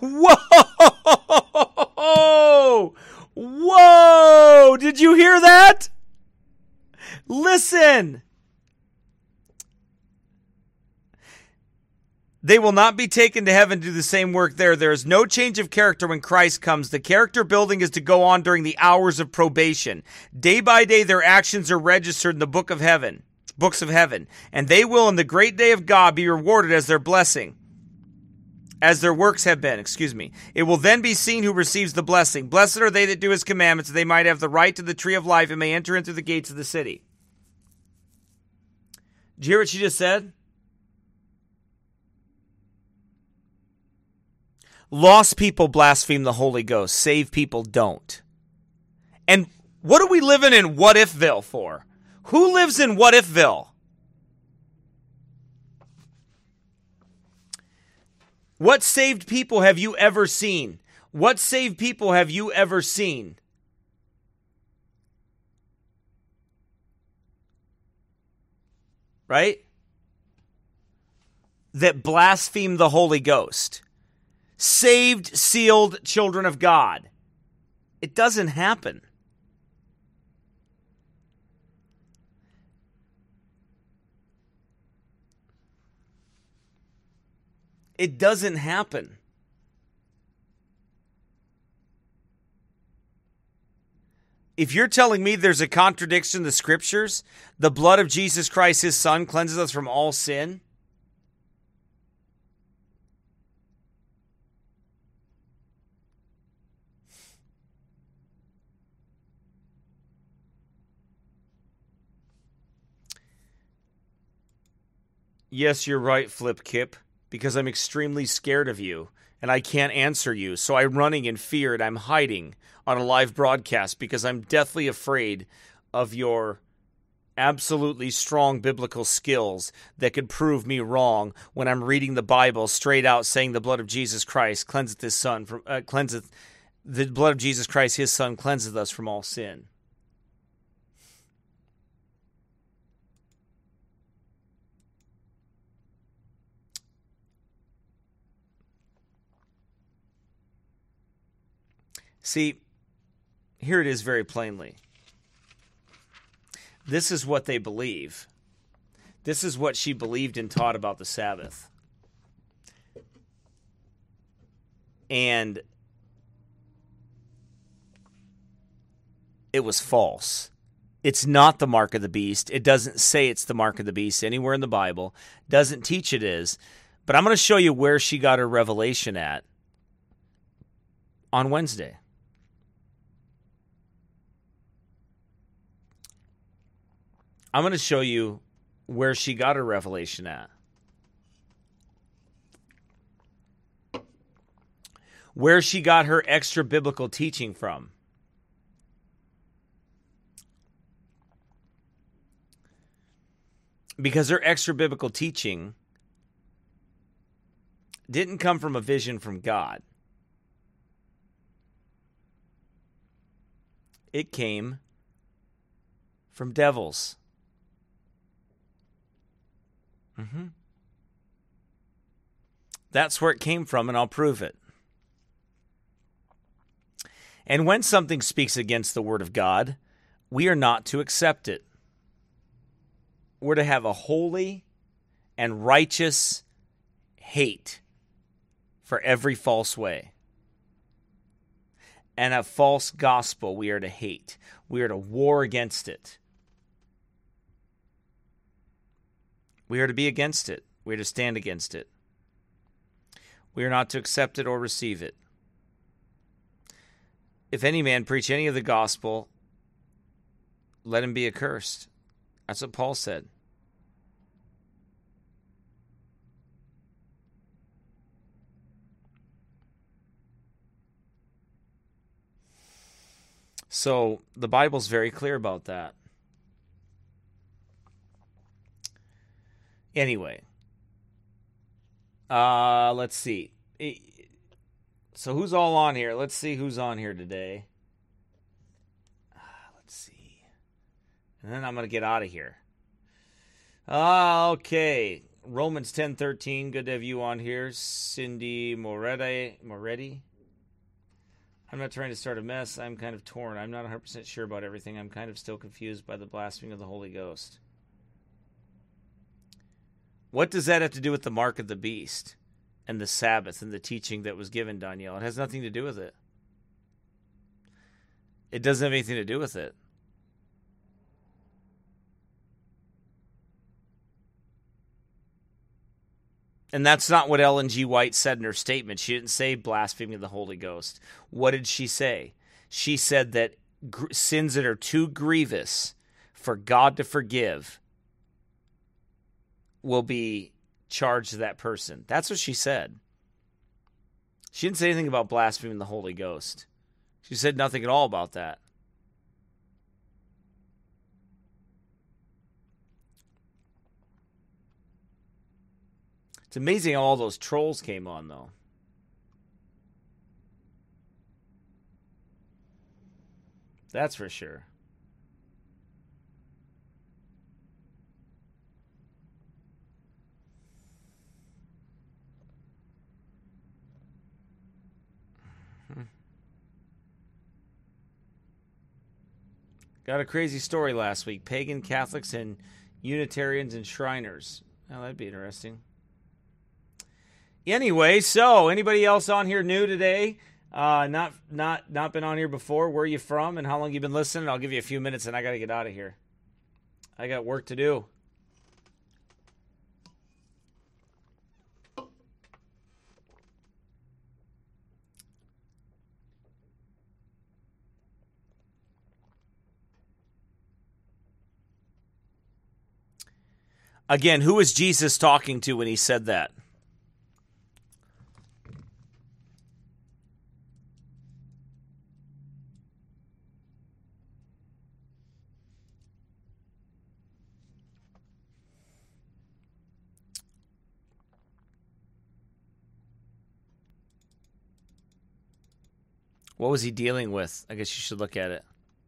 S2: Whoa! Whoa! Did you hear that? Listen! They will not be taken to heaven to do the same work there. There is no change of character when Christ comes. The character building is to go on during the hours of probation. Day by day, their actions are registered in the book of heaven, books of heaven, and they will in the great day of God be rewarded as their blessing, as their works have been, excuse me. It will then be seen who receives the blessing. Blessed are they that do his commandments, that they might have the right to the tree of life and may enter in through the gates of the city. Did you hear what she just said? Lost people blaspheme the Holy Ghost. Saved people don't. And what are we living in what-ifville for? Who lives in what-ifville? What saved people have you ever seen? What saved people have you ever seen? Right? That blaspheme the Holy Ghost. Saved, sealed children of God. It doesn't happen. It doesn't happen. If you're telling me there's a contradiction in the scriptures, the blood of Jesus Christ, his Son, cleanses us from all sin. Yes, you're right, Flip Kip, because I'm extremely scared of you, and I can't answer you, so I'm running in fear and I'm hiding on a live broadcast because I'm deathly afraid of your absolutely strong biblical skills that could prove me wrong when I'm reading the Bible straight out, saying the blood of Jesus Christ cleanseth his son from uh, cleanseth the blood of Jesus Christ, his son, cleanseth us from all sin. See, here it is very plainly. This is what they believe. This is what she believed and taught about the Sabbath. And it was false. It's not the mark of the beast. It doesn't say it's the mark of the beast anywhere in the Bible. Doesn't teach it is. But I'm going to show you where she got her revelation at on Wednesday. I'm going to show you where she got her revelation at. Where she got her extra biblical teaching from. Because her extra biblical teaching didn't come from a vision from God. It came from devils. Mm-hmm. That's where it came from, and I'll prove it. And when something speaks against the word of God, we are not to accept it. We're to have a holy and righteous hate for every false way. And a false gospel we are to hate. We are to war against it. We are to be against it. We are to stand against it. We are not to accept it or receive it. If any man preach any of the gospel, let him be accursed. That's what Paul said. So the Bible's very clear about that. Anyway, uh, let's see. So who's all on here? Let's see who's on here today. Uh, let's see. And then I'm going to get out of here. Uh, okay. Romans ten thirteen. Good to have you on here. Cindy Moretti. Moretti. I'm not trying to start a mess. I'm kind of torn. I'm not one hundred percent sure about everything. I'm kind of still confused by the blaspheming of the Holy Ghost. What does that have to do with the mark of the beast and the Sabbath and the teaching that was given, Danielle? It has nothing to do with it. It doesn't have anything to do with it. And that's not what Ellen G. White said in her statement. She didn't say blasphemy of the Holy Ghost. What did she say? She said that gr- sins that are too grievous for God to forgive will be charged to that person. That's what she said. She didn't say anything about blaspheming the Holy Ghost. She said nothing at all about that. It's amazing how all those trolls came on, though. That's for sure. Got a crazy story last week. Pagan Catholics and Unitarians and Shriners. Oh, that'd be interesting. Anyway, so anybody else on here new today? Uh, not not not been on here before. Where are you from and how long you been listening? I'll give you a few minutes and I got to get out of here. I got work to do. Again, who was Jesus talking to when he said that? What was he dealing with? I guess you should look at it.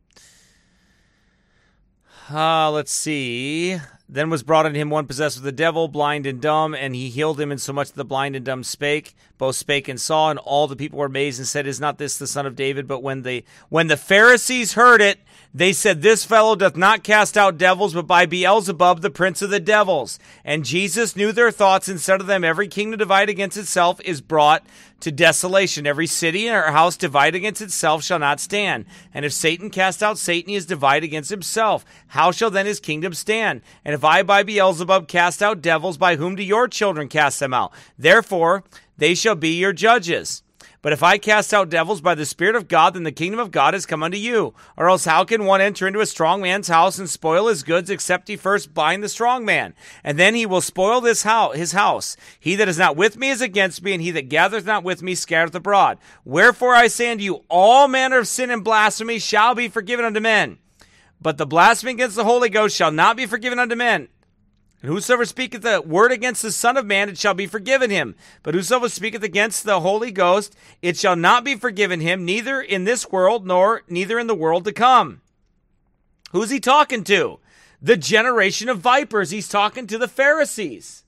S2: Uh, let's see. Then was brought unto him one possessed with the devil, blind and dumb, and he healed him, insomuch that the blind and dumb spake, both spake and saw, and all the people were amazed and said, Is not this the son of David? But when they when the Pharisees heard it, they said, This fellow doth not cast out devils, but by Beelzebub, the prince of the devils. And Jesus knew their thoughts, and said to them, Every kingdom divided against itself is brought to desolation. Every city or house divided against itself shall not stand. And if Satan cast out Satan, he is divided against himself. How shall then his kingdom stand? And if I by Beelzebub cast out devils, by whom do your children cast them out? Therefore they shall be your judges. But if I cast out devils by the Spirit of God, then the kingdom of God is come unto you. Or else how can one enter into a strong man's house and spoil his goods, except he first bind the strong man? And then he will spoil this house, his house. He that is not with me is against me, and he that gathereth not with me scattereth abroad. Wherefore I say unto you, all manner of sin and blasphemy shall be forgiven unto men. But the blasphemy against the Holy Ghost shall not be forgiven unto men. And whosoever speaketh the word against the Son of Man, it shall be forgiven him. But whosoever speaketh against the Holy Ghost, it shall not be forgiven him, neither in this world, nor neither in the world to come. Who's he talking to? The generation of vipers. He's talking to the Pharisees.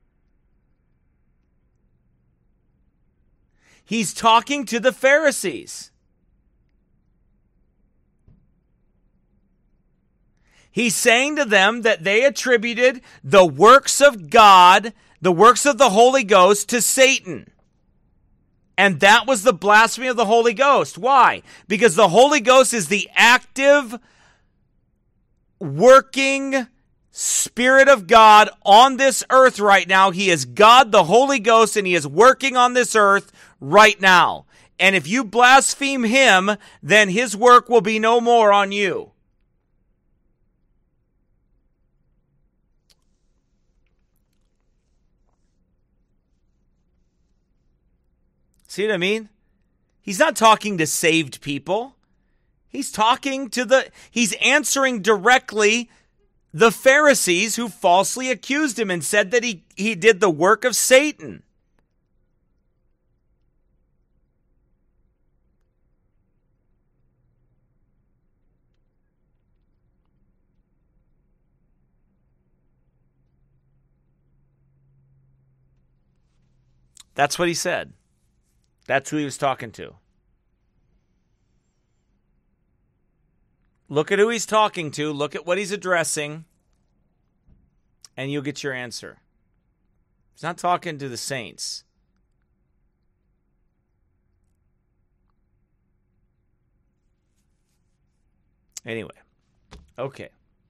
S2: He's talking to the Pharisees. He's saying to them that they attributed the works of God, the works of the Holy Ghost, to Satan. And that was the blasphemy of the Holy Ghost. Why? Because the Holy Ghost is the active, working Spirit of God on this earth right now. He is God, the Holy Ghost, and he is working on this earth right now. And if you blaspheme him, then his work will be no more on you. See what I mean? He's not talking to saved people. He's talking to the, he's answering directly the Pharisees who falsely accused him and said that he, he did the work of Satan. That's what he said. That's who he was talking to. Look at who he's talking to. Look at what he's addressing. And you'll get your answer. He's not talking to the saints. Anyway. Okay.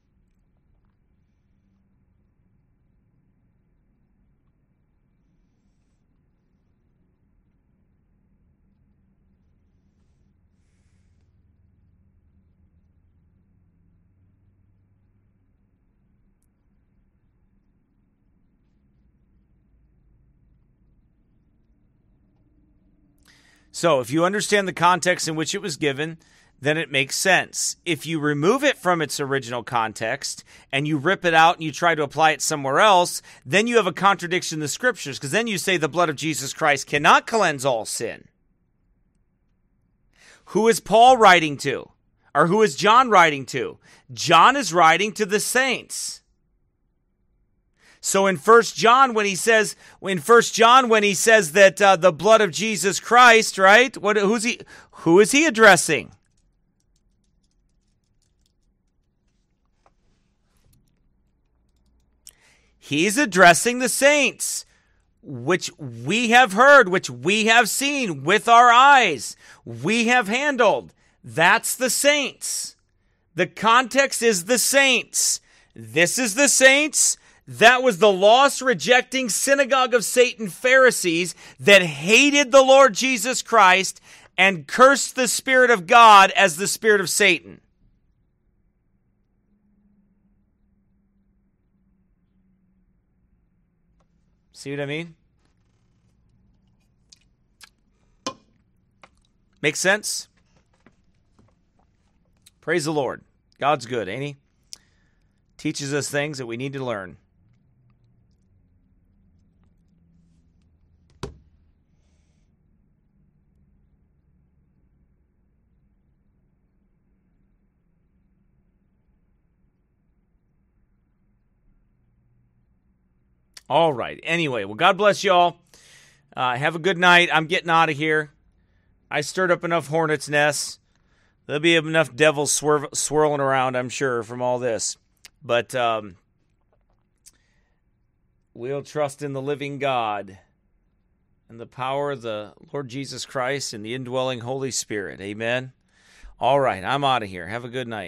S2: So if you understand the context in which it was given, then it makes sense. If you remove it from its original context and you rip it out and you try to apply it somewhere else, then you have a contradiction in the scriptures, because then you say the blood of Jesus Christ cannot cleanse all sin. Who is Paul writing to? Or who is John writing to? John is writing to the saints. So in First John, when he says, in First John, when he says that uh, the blood of Jesus Christ, right? What? Who's he? Who is he addressing? He's addressing the saints, which we have heard, which we have seen with our eyes, we have handled. That's the saints. The context is the saints. This is the saints. That was the lost, rejecting synagogue of Satan Pharisees that hated the Lord Jesus Christ and cursed the Spirit of God as the spirit of Satan. See what I mean? Make sense? Praise the Lord. God's good, ain't he? Teaches us things that we need to learn. All right. Anyway, well, God bless y'all. Uh, have a good night. I'm getting out of here. I stirred up enough hornets' nests. There'll be enough devils swir- swirling around, I'm sure, from all this. But um, we'll trust in the living God and the power of the Lord Jesus Christ and the indwelling Holy Spirit. Amen. All right. I'm out of here. Have a good night.